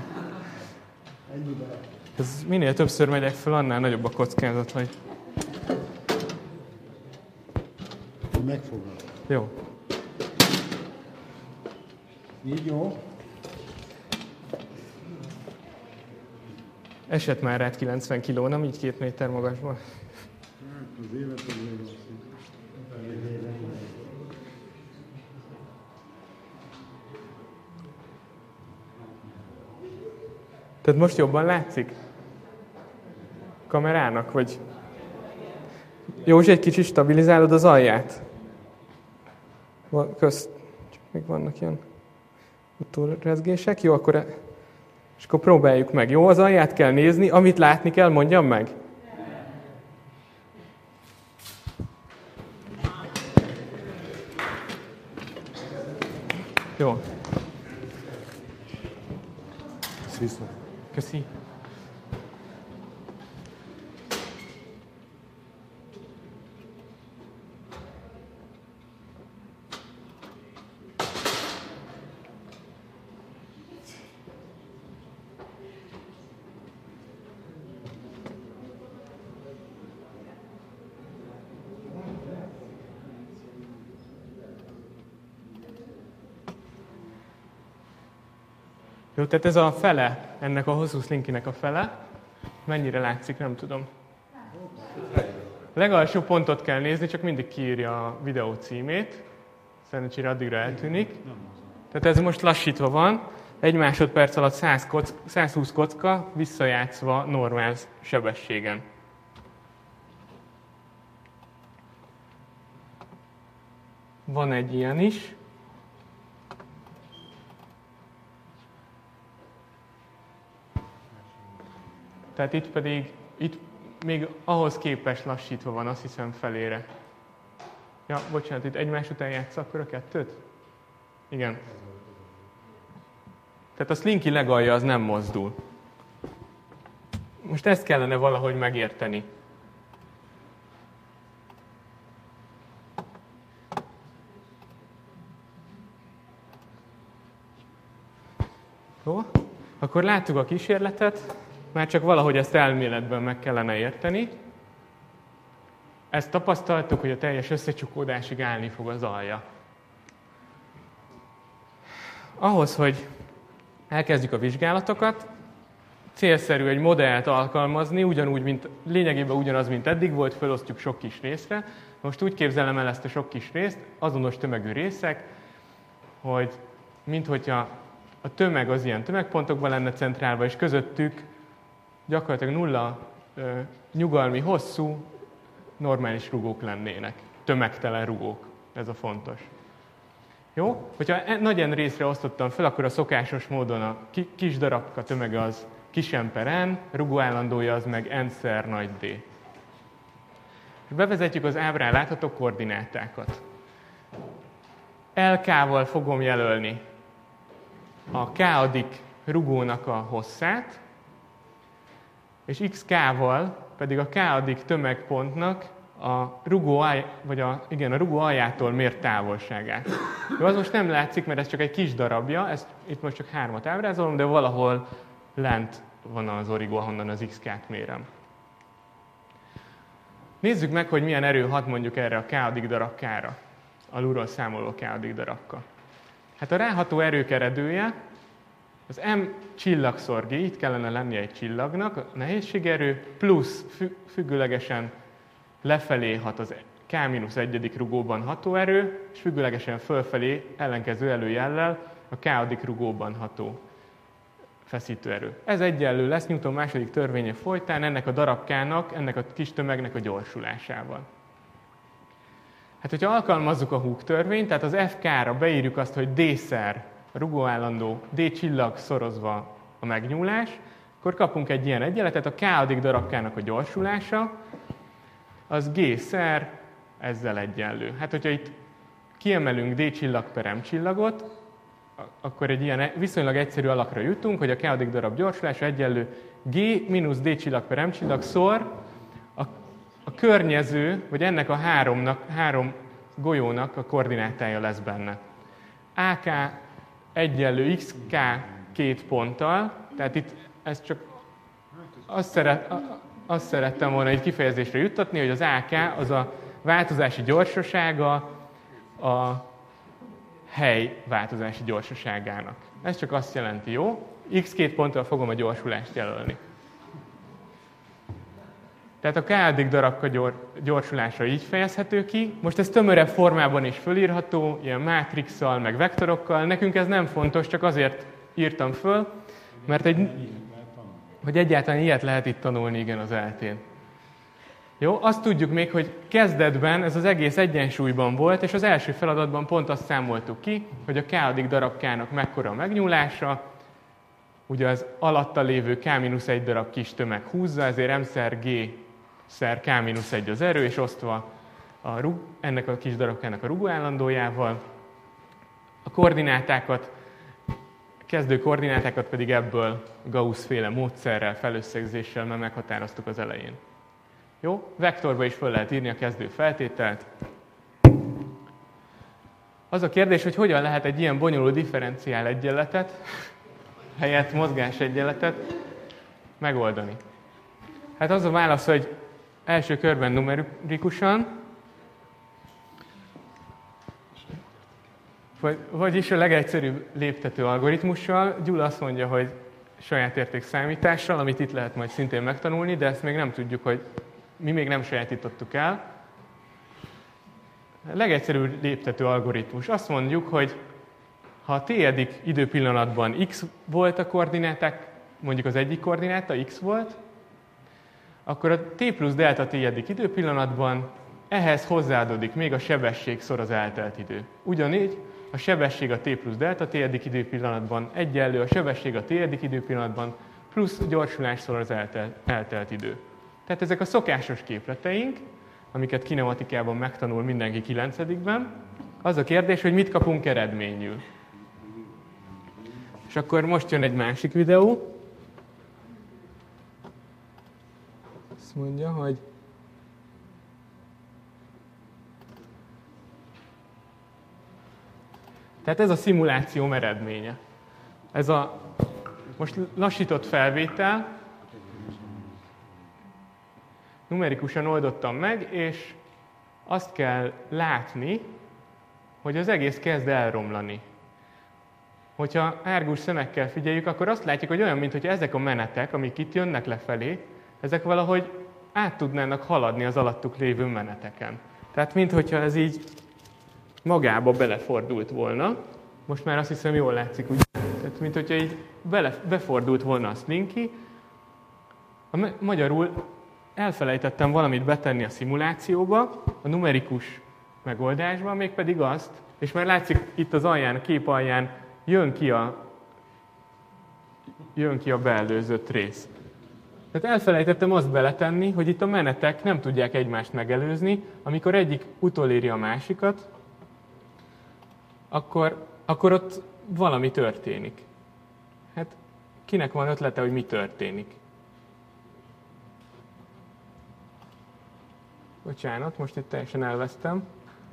Ez minél többször megyek fel, annál nagyobb a kockázat, hogy... megfogom. Jó. Így jó? Esett már rád kilencven kiló, nem így két méter magasban. Hát az évet azért van. Tehát most jobban látszik? Kamerának, vagy... Józsi, egy kicsit stabilizálod az alját? Közt, csak még vannak ilyen utórezgések. Jó, akkor... E... És akkor próbáljuk meg. Jó, az alját kell nézni, amit látni kell, mondjam meg. Jó. Viszont. Köszi. Jó, tehát ez a fele, ennek a hosszú slinkinek a fele. Mennyire látszik, nem tudom. A legalsó pontot kell nézni, csak mindig kiírja a videó címét. Szerencsére addigra eltűnik. Tehát ez most lassítva van. Egy másodperc alatt száz kock, százhúsz kocka visszajátszva normál sebességen. Van egy ilyen is. Tehát itt pedig, itt még ahhoz képest lassítva van, azt hiszem felére. Ja, bocsánat, itt egymás után játsz akkor a kettőt? Igen. Tehát a slinky legalja az nem mozdul. Most ezt kellene valahogy megérteni. Jó, akkor láttuk a kísérletet. Már csak valahogy ezt elméletben meg kellene érteni. Ezt tapasztaltuk, hogy a teljes összecsukódásig állni fog az alja. Ahhoz, hogy elkezdjük a vizsgálatokat, célszerű egy modellt alkalmazni, ugyanúgy, mint, lényegében ugyanaz, mint eddig volt, felosztjuk sok kis részre. Most úgy képzelem el ezt a sok kis részt, azonos tömegű részek, hogy minthogyha a tömeg az ilyen tömegpontokban lenne centrálva, és közöttük gyakorlatilag nulla ö, nyugalmi, hosszú, normális rugók lennének. Tömegtelen rugók. Ez a fontos. Jó? Hogyha e, nagy N részre osztottam fel, akkor a szokásos módon a ki, kis darabka tömege az kis M per N, rugó állandója az meg N-szer nagy D. És bevezetjük az ábrán látható koordinátákat. L K-val fogom jelölni a K-adik rugónak a hosszát, és X K-val pedig a K-adik tömegpontnak a rugó, alj, vagy a, igen, a rugó aljától mért távolságát. Jó, az most nem látszik, mert ez csak egy kis darabja, ezt itt most csak hármat ábrázolom, de valahol lent van az origó, ahonnan az X K-t mérem. Nézzük meg, hogy milyen erő hat mondjuk erre a K-adik darab K-ra, alulról számoló K-adik darabka. Hát a ráható erők eredője az M csillagszor G, itt kellene lennie egy csillagnak, a nehézségerő, plusz függőlegesen lefelé hat az K mínusz egyedik rugóban ható erő, és függőlegesen fölfelé ellenkező előjellel a K-adik rugóban ható feszítőerő. Ez egyenlő lesz Newton második törvénye folytán ennek a darabkának, ennek a kis tömegnek a gyorsulásával. Hát, hogyha alkalmazzuk a Hooke törvényt, tehát az F K-ra beírjuk azt, hogy D-szer a rugóállandó D csillag szorozva a megnyúlás, akkor kapunk egy ilyen egyenletet, a K-adik darabkának a gyorsulása, az G-szer ezzel egyenlő. Hát, hogyha itt kiemelünk D csillag per M csillagot, akkor egy ilyen viszonylag egyszerű alakra jutunk, hogy a K-adik darab gyorsulása egyenlő G mínusz D csillag per M csillag szor a, a környező, vagy ennek a háromnak, három golyónak a koordinátája lesz benne. á ká egyenlő X K két ponttal, tehát itt ez csak azt, szeret, azt szerettem volna egy kifejezésre juttatni, hogy az á ká az a változási gyorsasága a hely változási gyorsaságának. Ez csak azt jelenti, jó? x két ponttal fogom a gyorsulást jelölni. Tehát a k-adik darabka gyorsulása így fejezhető ki. Most ez tömörebb formában is fölírható, ilyen mátrixsal, meg vektorokkal. Nekünk ez nem fontos, csak azért írtam föl, mert egy, hogy egyáltalán ilyet lehet itt tanulni, igen, az eltén. Jó, azt tudjuk még, hogy kezdetben ez az egész egyensúlyban volt, és az első feladatban pont azt számoltuk ki, hogy a k-adik darabkának mekkora a megnyúlása, ugye az alatta lévő k mínusz egy darab kis tömeg húzza, ezért m szer g szer k mínusz egy az erő, és osztva a rug, ennek a kis darabkának a rugóállandójával. A koordinátákat, kezdő koordinátákat pedig ebből Gauss-féle módszerrel, felösszegzéssel már meghatároztuk az elején. Jó? Vektorba is föl lehet írni a kezdő feltételt. Az a kérdés, hogy hogyan lehet egy ilyen bonyolult differenciál egyenletet, helyett mozgás egyenletet megoldani. Hát az a válasz, hogy első körben numerikusan, vagy, vagyis a legegyszerűbb léptető algoritmussal. Gyula azt mondja, hogy saját értékszámítással, amit itt lehet majd szintén megtanulni, de ezt még nem tudjuk, hogy mi még nem sajátítottuk el. A legegyszerűbb léptető algoritmus. Azt mondjuk, hogy ha a t-edik időpillanatban x volt a koordináták, mondjuk az egyik koordináta x volt, akkor a t plusz delta t-edik időpillanatban ehhez hozzáadódik még a sebesség szor az eltelt idő. Ugyanígy a sebesség a t plusz delta t-edik időpillanatban egyenlő a sebesség a t-edik időpillanatban plusz gyorsulás szor az eltelt, eltelt idő. Tehát ezek a szokásos képleteink, amiket kinematikában megtanul mindenki kilencedikben. Az a kérdés, hogy mit kapunk eredményül. És akkor most jön egy másik videó. Azt mondja, hogy tehát ez a szimuláció eredménye. Ez a most lassított felvétel, numerikusan oldottam meg, és azt kell látni, hogy az egész kezd elromlani. Hogyha árgus szemekkel figyeljük, akkor azt látjuk, hogy olyan, mintha ezek a menetek, amik itt jönnek lefelé, ezek valahogy át tudnának haladni az alattuk lévő meneteken. Tehát minthogyha ez így magába belefordult volna. Most már azt hiszem, jól látszik, ugye? Tehát minthogyha így bele, befordult volna a Slinky. A magyarul elfelejtettem valamit betenni a szimulációba, a numerikus megoldásba, mégpedig azt, és már látszik itt az alján, a kép alján jön ki a, jön ki a beelőzött rész. Tehát elfelejtettem azt beletenni, hogy itt a menetek nem tudják egymást megelőzni, amikor egyik utoléri a másikat, akkor, akkor ott valami történik. Hát kinek van ötlete, hogy mi történik? Bocsánat, most itt teljesen elvesztem.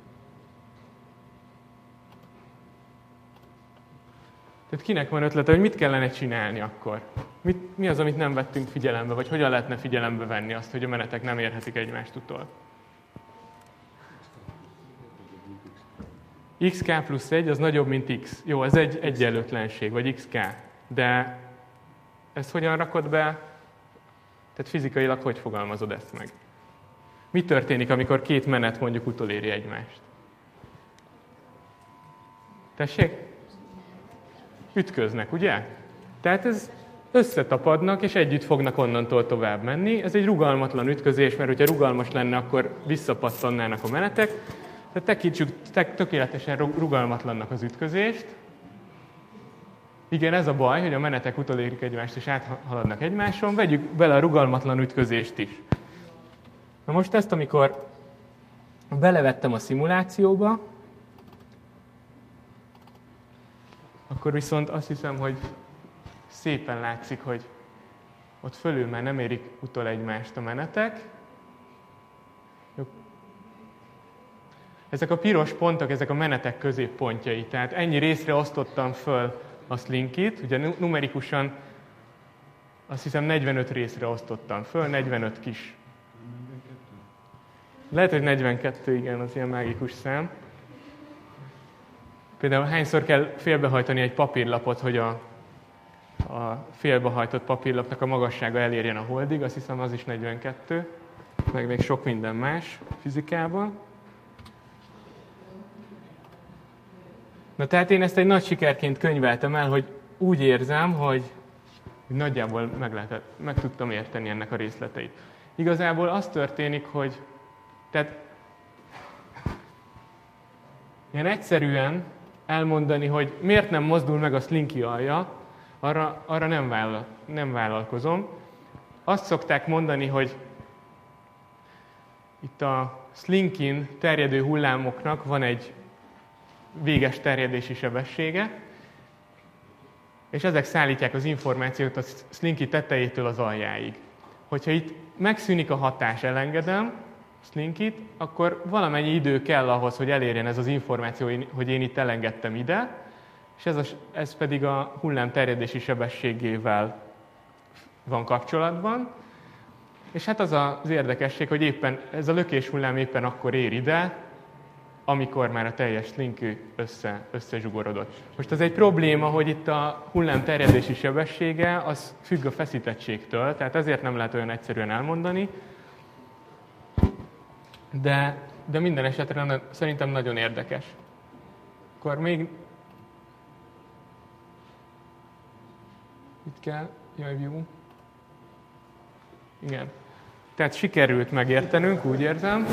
Tehát kinek van ötlete, hogy mit kellene csinálni akkor? Mit, mi az, amit nem vettünk figyelembe, vagy hogyan lehetne figyelembe venni azt, hogy a menetek nem érhetik egymást utol? xk plusz egy az nagyobb, mint x. Jó, ez egy egyenlőtlenség, vagy xk. De ezt hogyan rakod be? Tehát fizikailag hogy fogalmazod ezt meg? Mi történik, amikor két menet mondjuk utoléri egymást? Tessék? Ütköznek, ugye? Tehát ez összetapadnak, és együtt fognak onnantól tovább menni. Ez egy rugalmatlan ütközés, mert hogyha rugalmas lenne, akkor visszapattannának a menetek. Tehát tekintsük tökéletesen rugalmatlannak az ütközést. Igen, ez a baj, hogy a menetek utolérik egymást, és áthaladnak egymáson. Vegyük bele a rugalmatlan ütközést is. Na most ezt, amikor belevettem a szimulációba, akkor viszont azt hiszem, hogy szépen látszik, hogy ott fölül már nem érik utol egymást a menetek. Jó. Ezek a piros pontok, ezek a menetek középpontjai. Tehát ennyi részre osztottam föl a Slinkit. Ugye numerikusan azt hiszem negyvenöt részre osztottam föl, negyvenöt kis. Lehet, hogy negyvenkettő, igen, az ilyen mágikus szám. Például hányszor kell félbehajtani egy papírlapot, hogy a, a félbehajtott papírlapnak a magassága elérjen a holdig, azt hiszem az is negyvenkettő, meg még sok minden más fizikában. Na tehát én ezt egy nagy sikerként könyveltem el, hogy úgy érzem, hogy nagyjából meg, lehetett, meg tudtam érteni ennek a részleteit. Igazából az történik, hogy tehát ilyen egyszerűen elmondani, hogy miért nem mozdul meg a Slinky alja, arra, arra nem, vállal, nem vállalkozom. Azt szokták mondani, hogy itt a Slinkyn terjedő hullámoknak van egy véges terjedési sebessége, és ezek szállítják az információt a Slinky tetejétől az aljáig. Hogyha itt megszűnik a hatás, elengedem Slinkyt, akkor valamennyi idő kell ahhoz, hogy elérjen ez az információ, hogy én itt elengedtem ide, és ez, a, ez pedig a hullám terjedési sebességével van kapcsolatban. És hát az az érdekesség, hogy éppen ez a lökés hullám éppen akkor ér ide, amikor már a teljes Slinky össze, összezsugorodott. Most az egy probléma, hogy itt a hullám terjedési sebessége az függ a feszítettségtől, tehát ezért nem lehet olyan egyszerűen elmondani, de, de minden esetre szerintem nagyon érdekes. Akkor még... Itt kell... Jaj, jó. Igen. Tehát sikerült megértenünk, úgy érzem.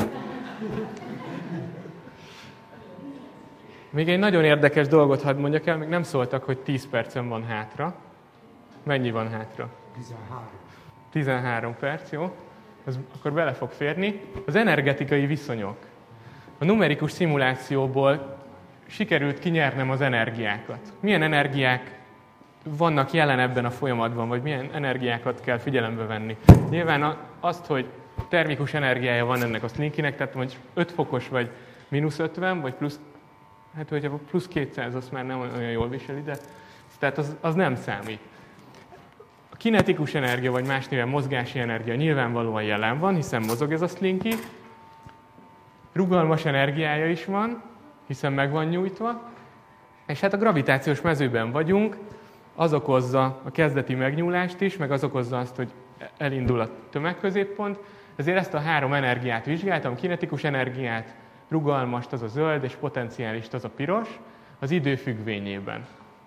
Még egy nagyon érdekes dolgot hadd mondjak el, még nem szóltak, hogy tíz percen van hátra. Mennyi van hátra? tizenhárom. tizenhárom perc, jó? Az akkor bele fog férni. Az energetikai viszonyok. A numerikus szimulációból sikerült kinyernem az energiákat. Milyen energiák vannak jelen ebben a folyamatban, vagy milyen energiákat kell figyelembe venni. Nyilván azt, hogy termikus energiája van ennek a Slinkynek, tehát hogy öt fokos vagy mínusz ötven, vagy plusz, hát hogyha plusz kétszáz, azt már nem olyan jól viseli, de tehát az, az nem számít. A kinetikus energia, vagy más néven mozgási energia nyilvánvalóan jelen van, hiszen mozog ez a Slinky. Rugalmas energiája is van, hiszen meg van nyújtva. És hát a gravitációs mezőben vagyunk, az okozza a kezdeti megnyúlást is, meg az okozza azt, hogy elindul a tömegközéppont. Ezért ezt a három energiát vizsgáltam, kinetikus energiát, rugalmast, az a zöld, és potenciálist, az a piros, az idő függvényében.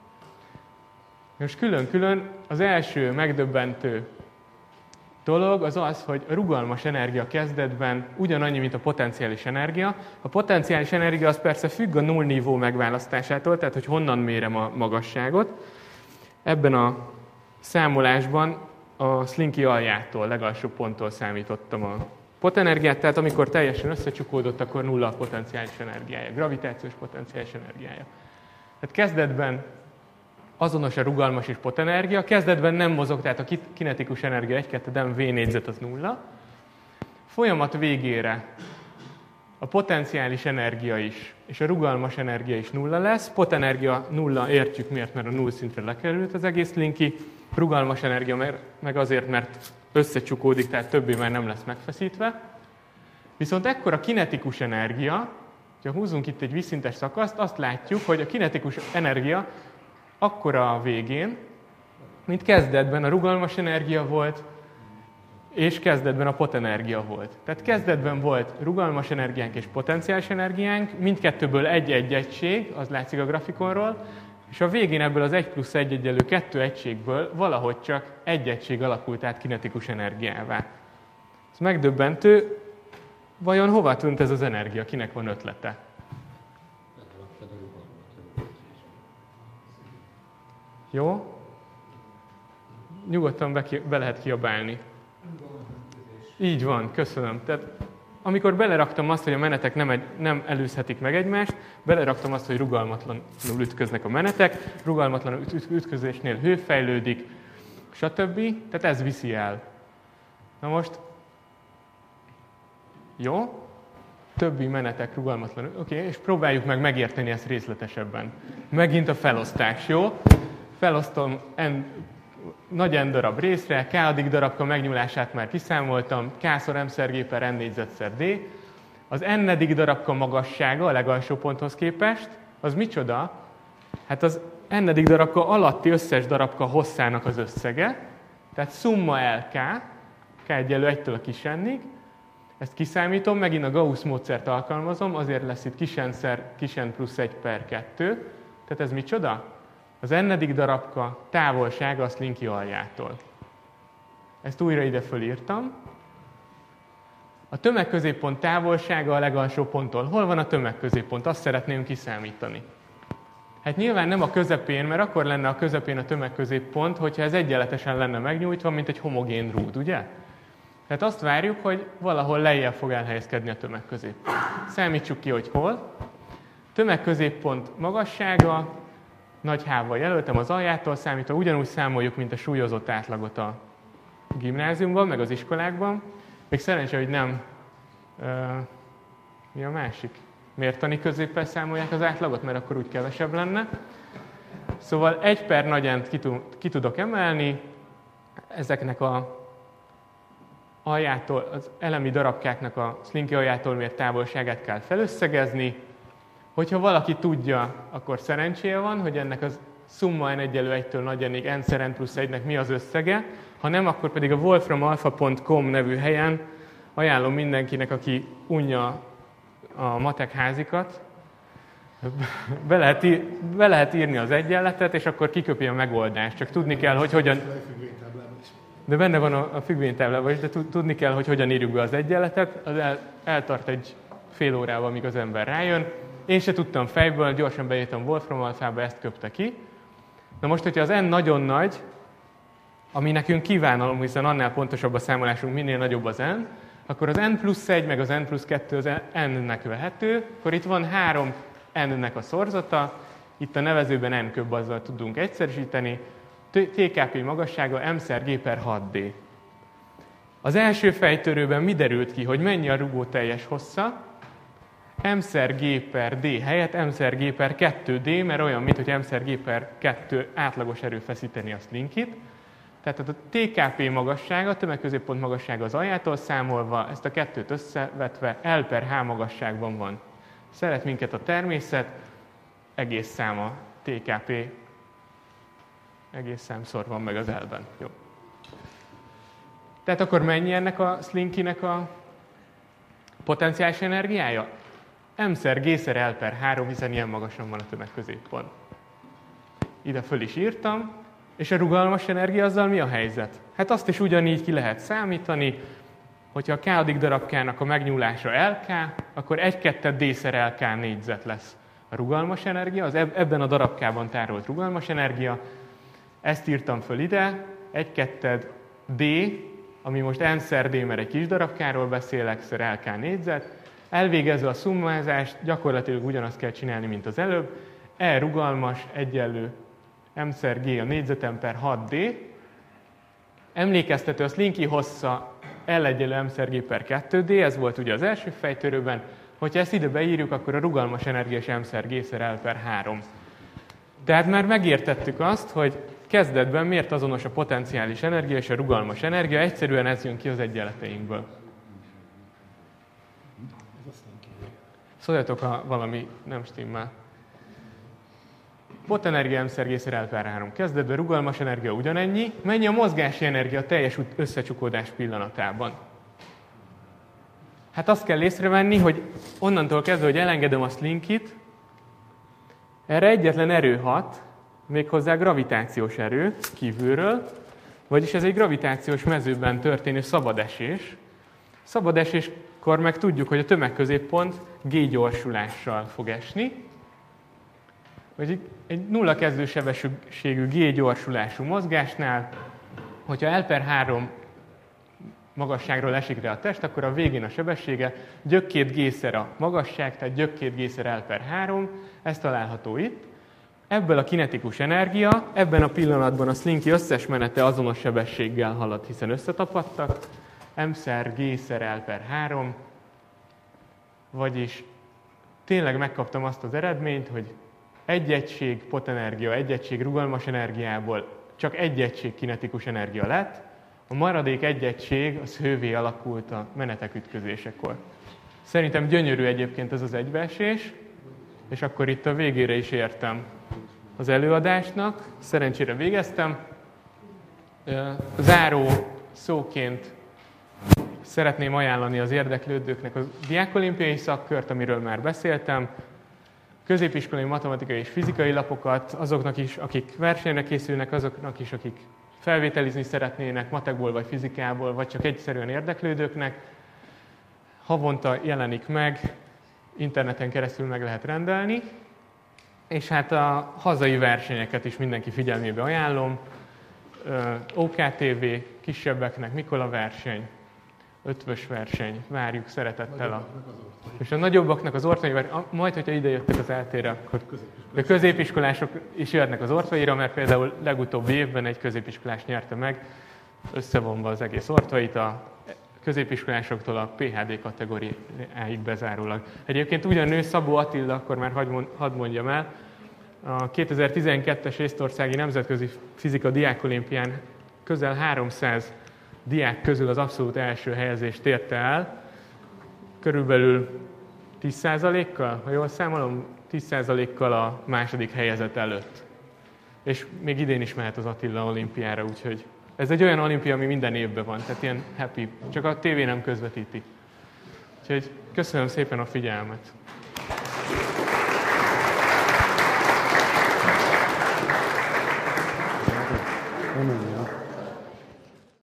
Most külön-külön az első megdöbbentő dolog az az, hogy a rugalmas energia kezdetben ugyanannyi, mint a potenciális energia. A potenciális energia az persze függ a nullnívó megválasztásától, tehát hogy honnan mérem a magasságot. Ebben a számolásban a Slinky aljától, legalsóbb ponttól számítottam a potenergiát, tehát amikor teljesen összecsukódott, akkor nulla a potenciális energiája, gravitációs potenciális energiája. Tehát kezdetben azonos a rugalmas és potenergia, kezdetben nem mozog, tehát a kinetikus energia egy kettő, de V négyzet az nulla. Folyamat végére a potenciális energia is, és a rugalmas energia is nulla lesz. Potenergia nulla, értjük miért, mert a null szintre lekerült az egész Slinky. Rugalmas energia meg azért, mert összecsukódik, tehát többé már nem lesz megfeszítve. Viszont ekkor a kinetikus energia, ha húzunk itt egy vízszintes szakaszt, azt látjuk, hogy a kinetikus energia akkora a végén, mint kezdetben a rugalmas energia volt, és kezdetben a potenergia volt. Tehát kezdetben volt rugalmas energiánk és potenciális energiánk, mindkettőből egy-egy egység, az látszik a grafikonról, és a végén ebből az egy plusz egy egyenlő kettő egységből valahogy csak egy egység alakult át kinetikus energiává. Ez megdöbbentő, vajon hova tűnt ez az energia, kinek van ötlete? Jó? Nyugodtan be, be lehet kiabálni. Így van, köszönöm. Tehát amikor beleraktam azt, hogy a menetek nem, egy, nem előzhetik meg egymást, beleraktam azt, hogy rugalmatlanul ütköznek a menetek, rugalmatlan ütközésnél hő fejlődik, stb. Tehát ez viszi el. Na most, jó, többi menetek rugalmatlan, oké, okay, és próbáljuk meg megérteni ezt részletesebben. Megint a felosztás, jó? Felosztom en, nagy n darab részre, k addig darabka megnyúlását már kiszámoltam, k-szor m-szer g per n négyzetszer d. Az n-edik darabka magassága a legalsó ponthoz képest, az micsoda? Hát az n-edik darabka alatti összes darabka hosszának az összege, tehát szumma el k, k egyenlő egytől a kis n-ig, ezt kiszámítom, megint a Gauss módszert alkalmazom, azért lesz itt kis n-szer kis n plusz egy per kettő, tehát ez micsoda? Az n-edik darabka távolsága a Slinky aljától. Ezt újra ide fölírtam. A tömegközéppont távolsága a legalsó ponttól. Hol van a tömegközéppont? Azt szeretném kiszámítani. Hát nyilván nem a közepén, mert akkor lenne a közepén a tömegközéppont, hogyha ez egyenletesen lenne megnyújtva, mint egy homogén rúd, ugye? Tehát azt várjuk, hogy valahol lejjebb fog elhelyezkedni a tömegközéppont. Számítsuk ki, hogy hol. Tömegközéppont magassága, nagy H-val jelöltem az aljától számítva, ugyanúgy számoljuk, mint a súlyozott átlagot a gimnáziumban, meg az iskolákban. Még szerencsé, hogy nem... Uh, mi a másik? Mértani középpel számolják az átlagot, mert akkor úgy kevesebb lenne. Szóval egy per nagy N-t ki, ki tudok emelni, ezeknek a aljától, az elemi darabkáknak a Slinky aljától mért távolságát kell felösszegezni. Hogyha valaki tudja, akkor szerencséje van, hogy ennek az szumma n egyenlő egytől nagy N-ig n-szer n plusz egynek mi az összege. Ha nem, akkor pedig a wolfram alpha pont com nevű helyen ajánlom mindenkinek, aki unja a matek házikat, be lehet, ír, be lehet írni az egyenletet, és akkor kiköpi a megoldást. Csak tudni kell, hogy hogyan... De benne van a függvénytáblában is, de tudni kell, hogy hogyan írjuk be az egyenletet. Az el, eltart egy fél órával, míg az ember rájön. Én se tudtam fejből, gyorsan beírtam Wolfram alfába, ezt köpte ki. Na most, hogyha az n nagyon nagy, ami nekünk kívánalom, hiszen annál pontosabb a számolásunk, minél nagyobb az n, akkor az n plusz egy meg az n plusz kettő az n-nek vehető, akkor itt van három n-nek a szorzata, itt a nevezőben n köbb, azzal tudunk egyszerűsíteni, té ká pé magassága m-szer g per hat d. Az első fejtörőben mi derült ki, hogy mennyi a rugó teljes hossza? m-szer g per d helyett m-szer g per kettő d, mert olyan, mint hogy m-szer g per kettő átlagos erőfeszíteni a Slinkit. Tehát a té ká pé magassága, a tömegközéppont magassága az aljától számolva, ezt a kettőt összevetve L per H magasságban van. Szeret minket a természet, egész szám a té ká pé, egész számszor van meg az L-ben. Jó. Tehát akkor mennyi ennek a Slinkynek a potenciális energiája? M-szer G-szer L per három, hiszen ilyen magasan van a tömegközéppont. Ide föl is írtam. És a rugalmas energia, azzal mi a helyzet? Hát azt is ugyanígy ki lehet számítani, hogyha a k-adik darabkának a megnyúlása Lk, akkor egy kettő d-szer Lk négyzet lesz a rugalmas energia, az ebben a darabkában tárolt rugalmas energia. Ezt írtam föl ide, egy kettő d, ami most n-szer d, mert egy kis darabkáról beszélek, szer Lk négyzet. Elvégezve a szummázást, gyakorlatilag ugyanazt kell csinálni, mint az előbb. E rugalmas egyenlő m-szer g a négyzetem per hat d. Emlékeztető, a Slinky hossza L egyenlő m-szer g per kettő d, ez volt ugye az első fejtörőben. Hogyha ezt ide beírjuk, akkor a rugalmas energia is m-szer g-szer L per három. Tehát már megértettük azt, hogy kezdetben miért azonos a potenciális energia és a rugalmas energia, egyszerűen ez jön ki az egyenleteinkből. Szóljatok, ha valami nem stimmel. Potenergia m-szer g-szer L per három. Kezdetben rugalmas energia ugyanennyi. Mennyi a mozgási energia a teljes összecsukódás pillanatában? Hát azt kell észrevenni, hogy onnantól kezdve, hogy elengedem a Slinkyt, erre egyetlen erő hat, méghozzá gravitációs erő kívülről, vagyis ez egy gravitációs mezőben történő szabadesés. Szabadeséskor meg tudjuk, hogy a tömegközéppont g gyorsulással fog esni, vagy egy nulla kezdő sebességű g gyorsulású mozgásnál, hogyha L per három magasságról esik rá a test, akkor a végén a sebessége gyökkét g-szer a magasság, tehát gyökkét g-szer L per három, ez található itt. Ebből a kinetikus energia, ebben a pillanatban a Slinky összes menete azonos sebességgel halad, hiszen összetapadtak, m-szer g-szer L per három, vagyis tényleg megkaptam azt az eredményt, hogy egy egység potenergia, egy egység rugalmas energiából csak egy egység kinetikus energia lett, a maradék egy egység az hővé alakult a menetek ütközésekor. Szerintem gyönyörű egyébként ez az egybeesés, És akkor itt a végére is értem az előadásnak. Szerencsére végeztem. Záró szóként szeretném ajánlani az érdeklődőknek a diákolimpiai szakkört, amiről már beszéltem, középiskolai matematikai és fizikai lapokat, azoknak is, akik versenyre készülnek, azoknak is, akik felvételizni szeretnének matekból vagy fizikából, vagy csak egyszerűen érdeklődőknek. Havonta jelenik meg, interneten keresztül meg lehet rendelni, és hát a hazai versenyeket is mindenki figyelmébe ajánlom. ó ká té vé, kisebbeknek Mikola verseny, ötvös verseny, várjuk szeretettel a... És a nagyobbaknak az ortvai verseny, majd, hogyha ide jöttek az eltére, akkor a középiskolások is jöhetnek az ortvaira, mert például legutóbbi évben egy középiskolás nyerte meg, összevonva az egész ortvait, a középiskolásoktól a pé há dé kategóriáig bezárólag. Egyébként ugyan ő, Szabó Attila, akkor már hadd mondjam el, a kétezer-tizenkettes észtországi nemzetközi fizika diákolimpián közel háromszáz diák közül az abszolút első helyezést érte el, körülbelül tíz százalékkal, ha jól számolom, tíz százalékkal a második helyezett előtt. És még idén is mehet az Attila olimpiára, úgyhogy ez egy olyan olimpia, ami minden évben van, tehát ilyen happy, csak a tévé nem közvetíti. Úgyhogy köszönöm szépen a figyelmet.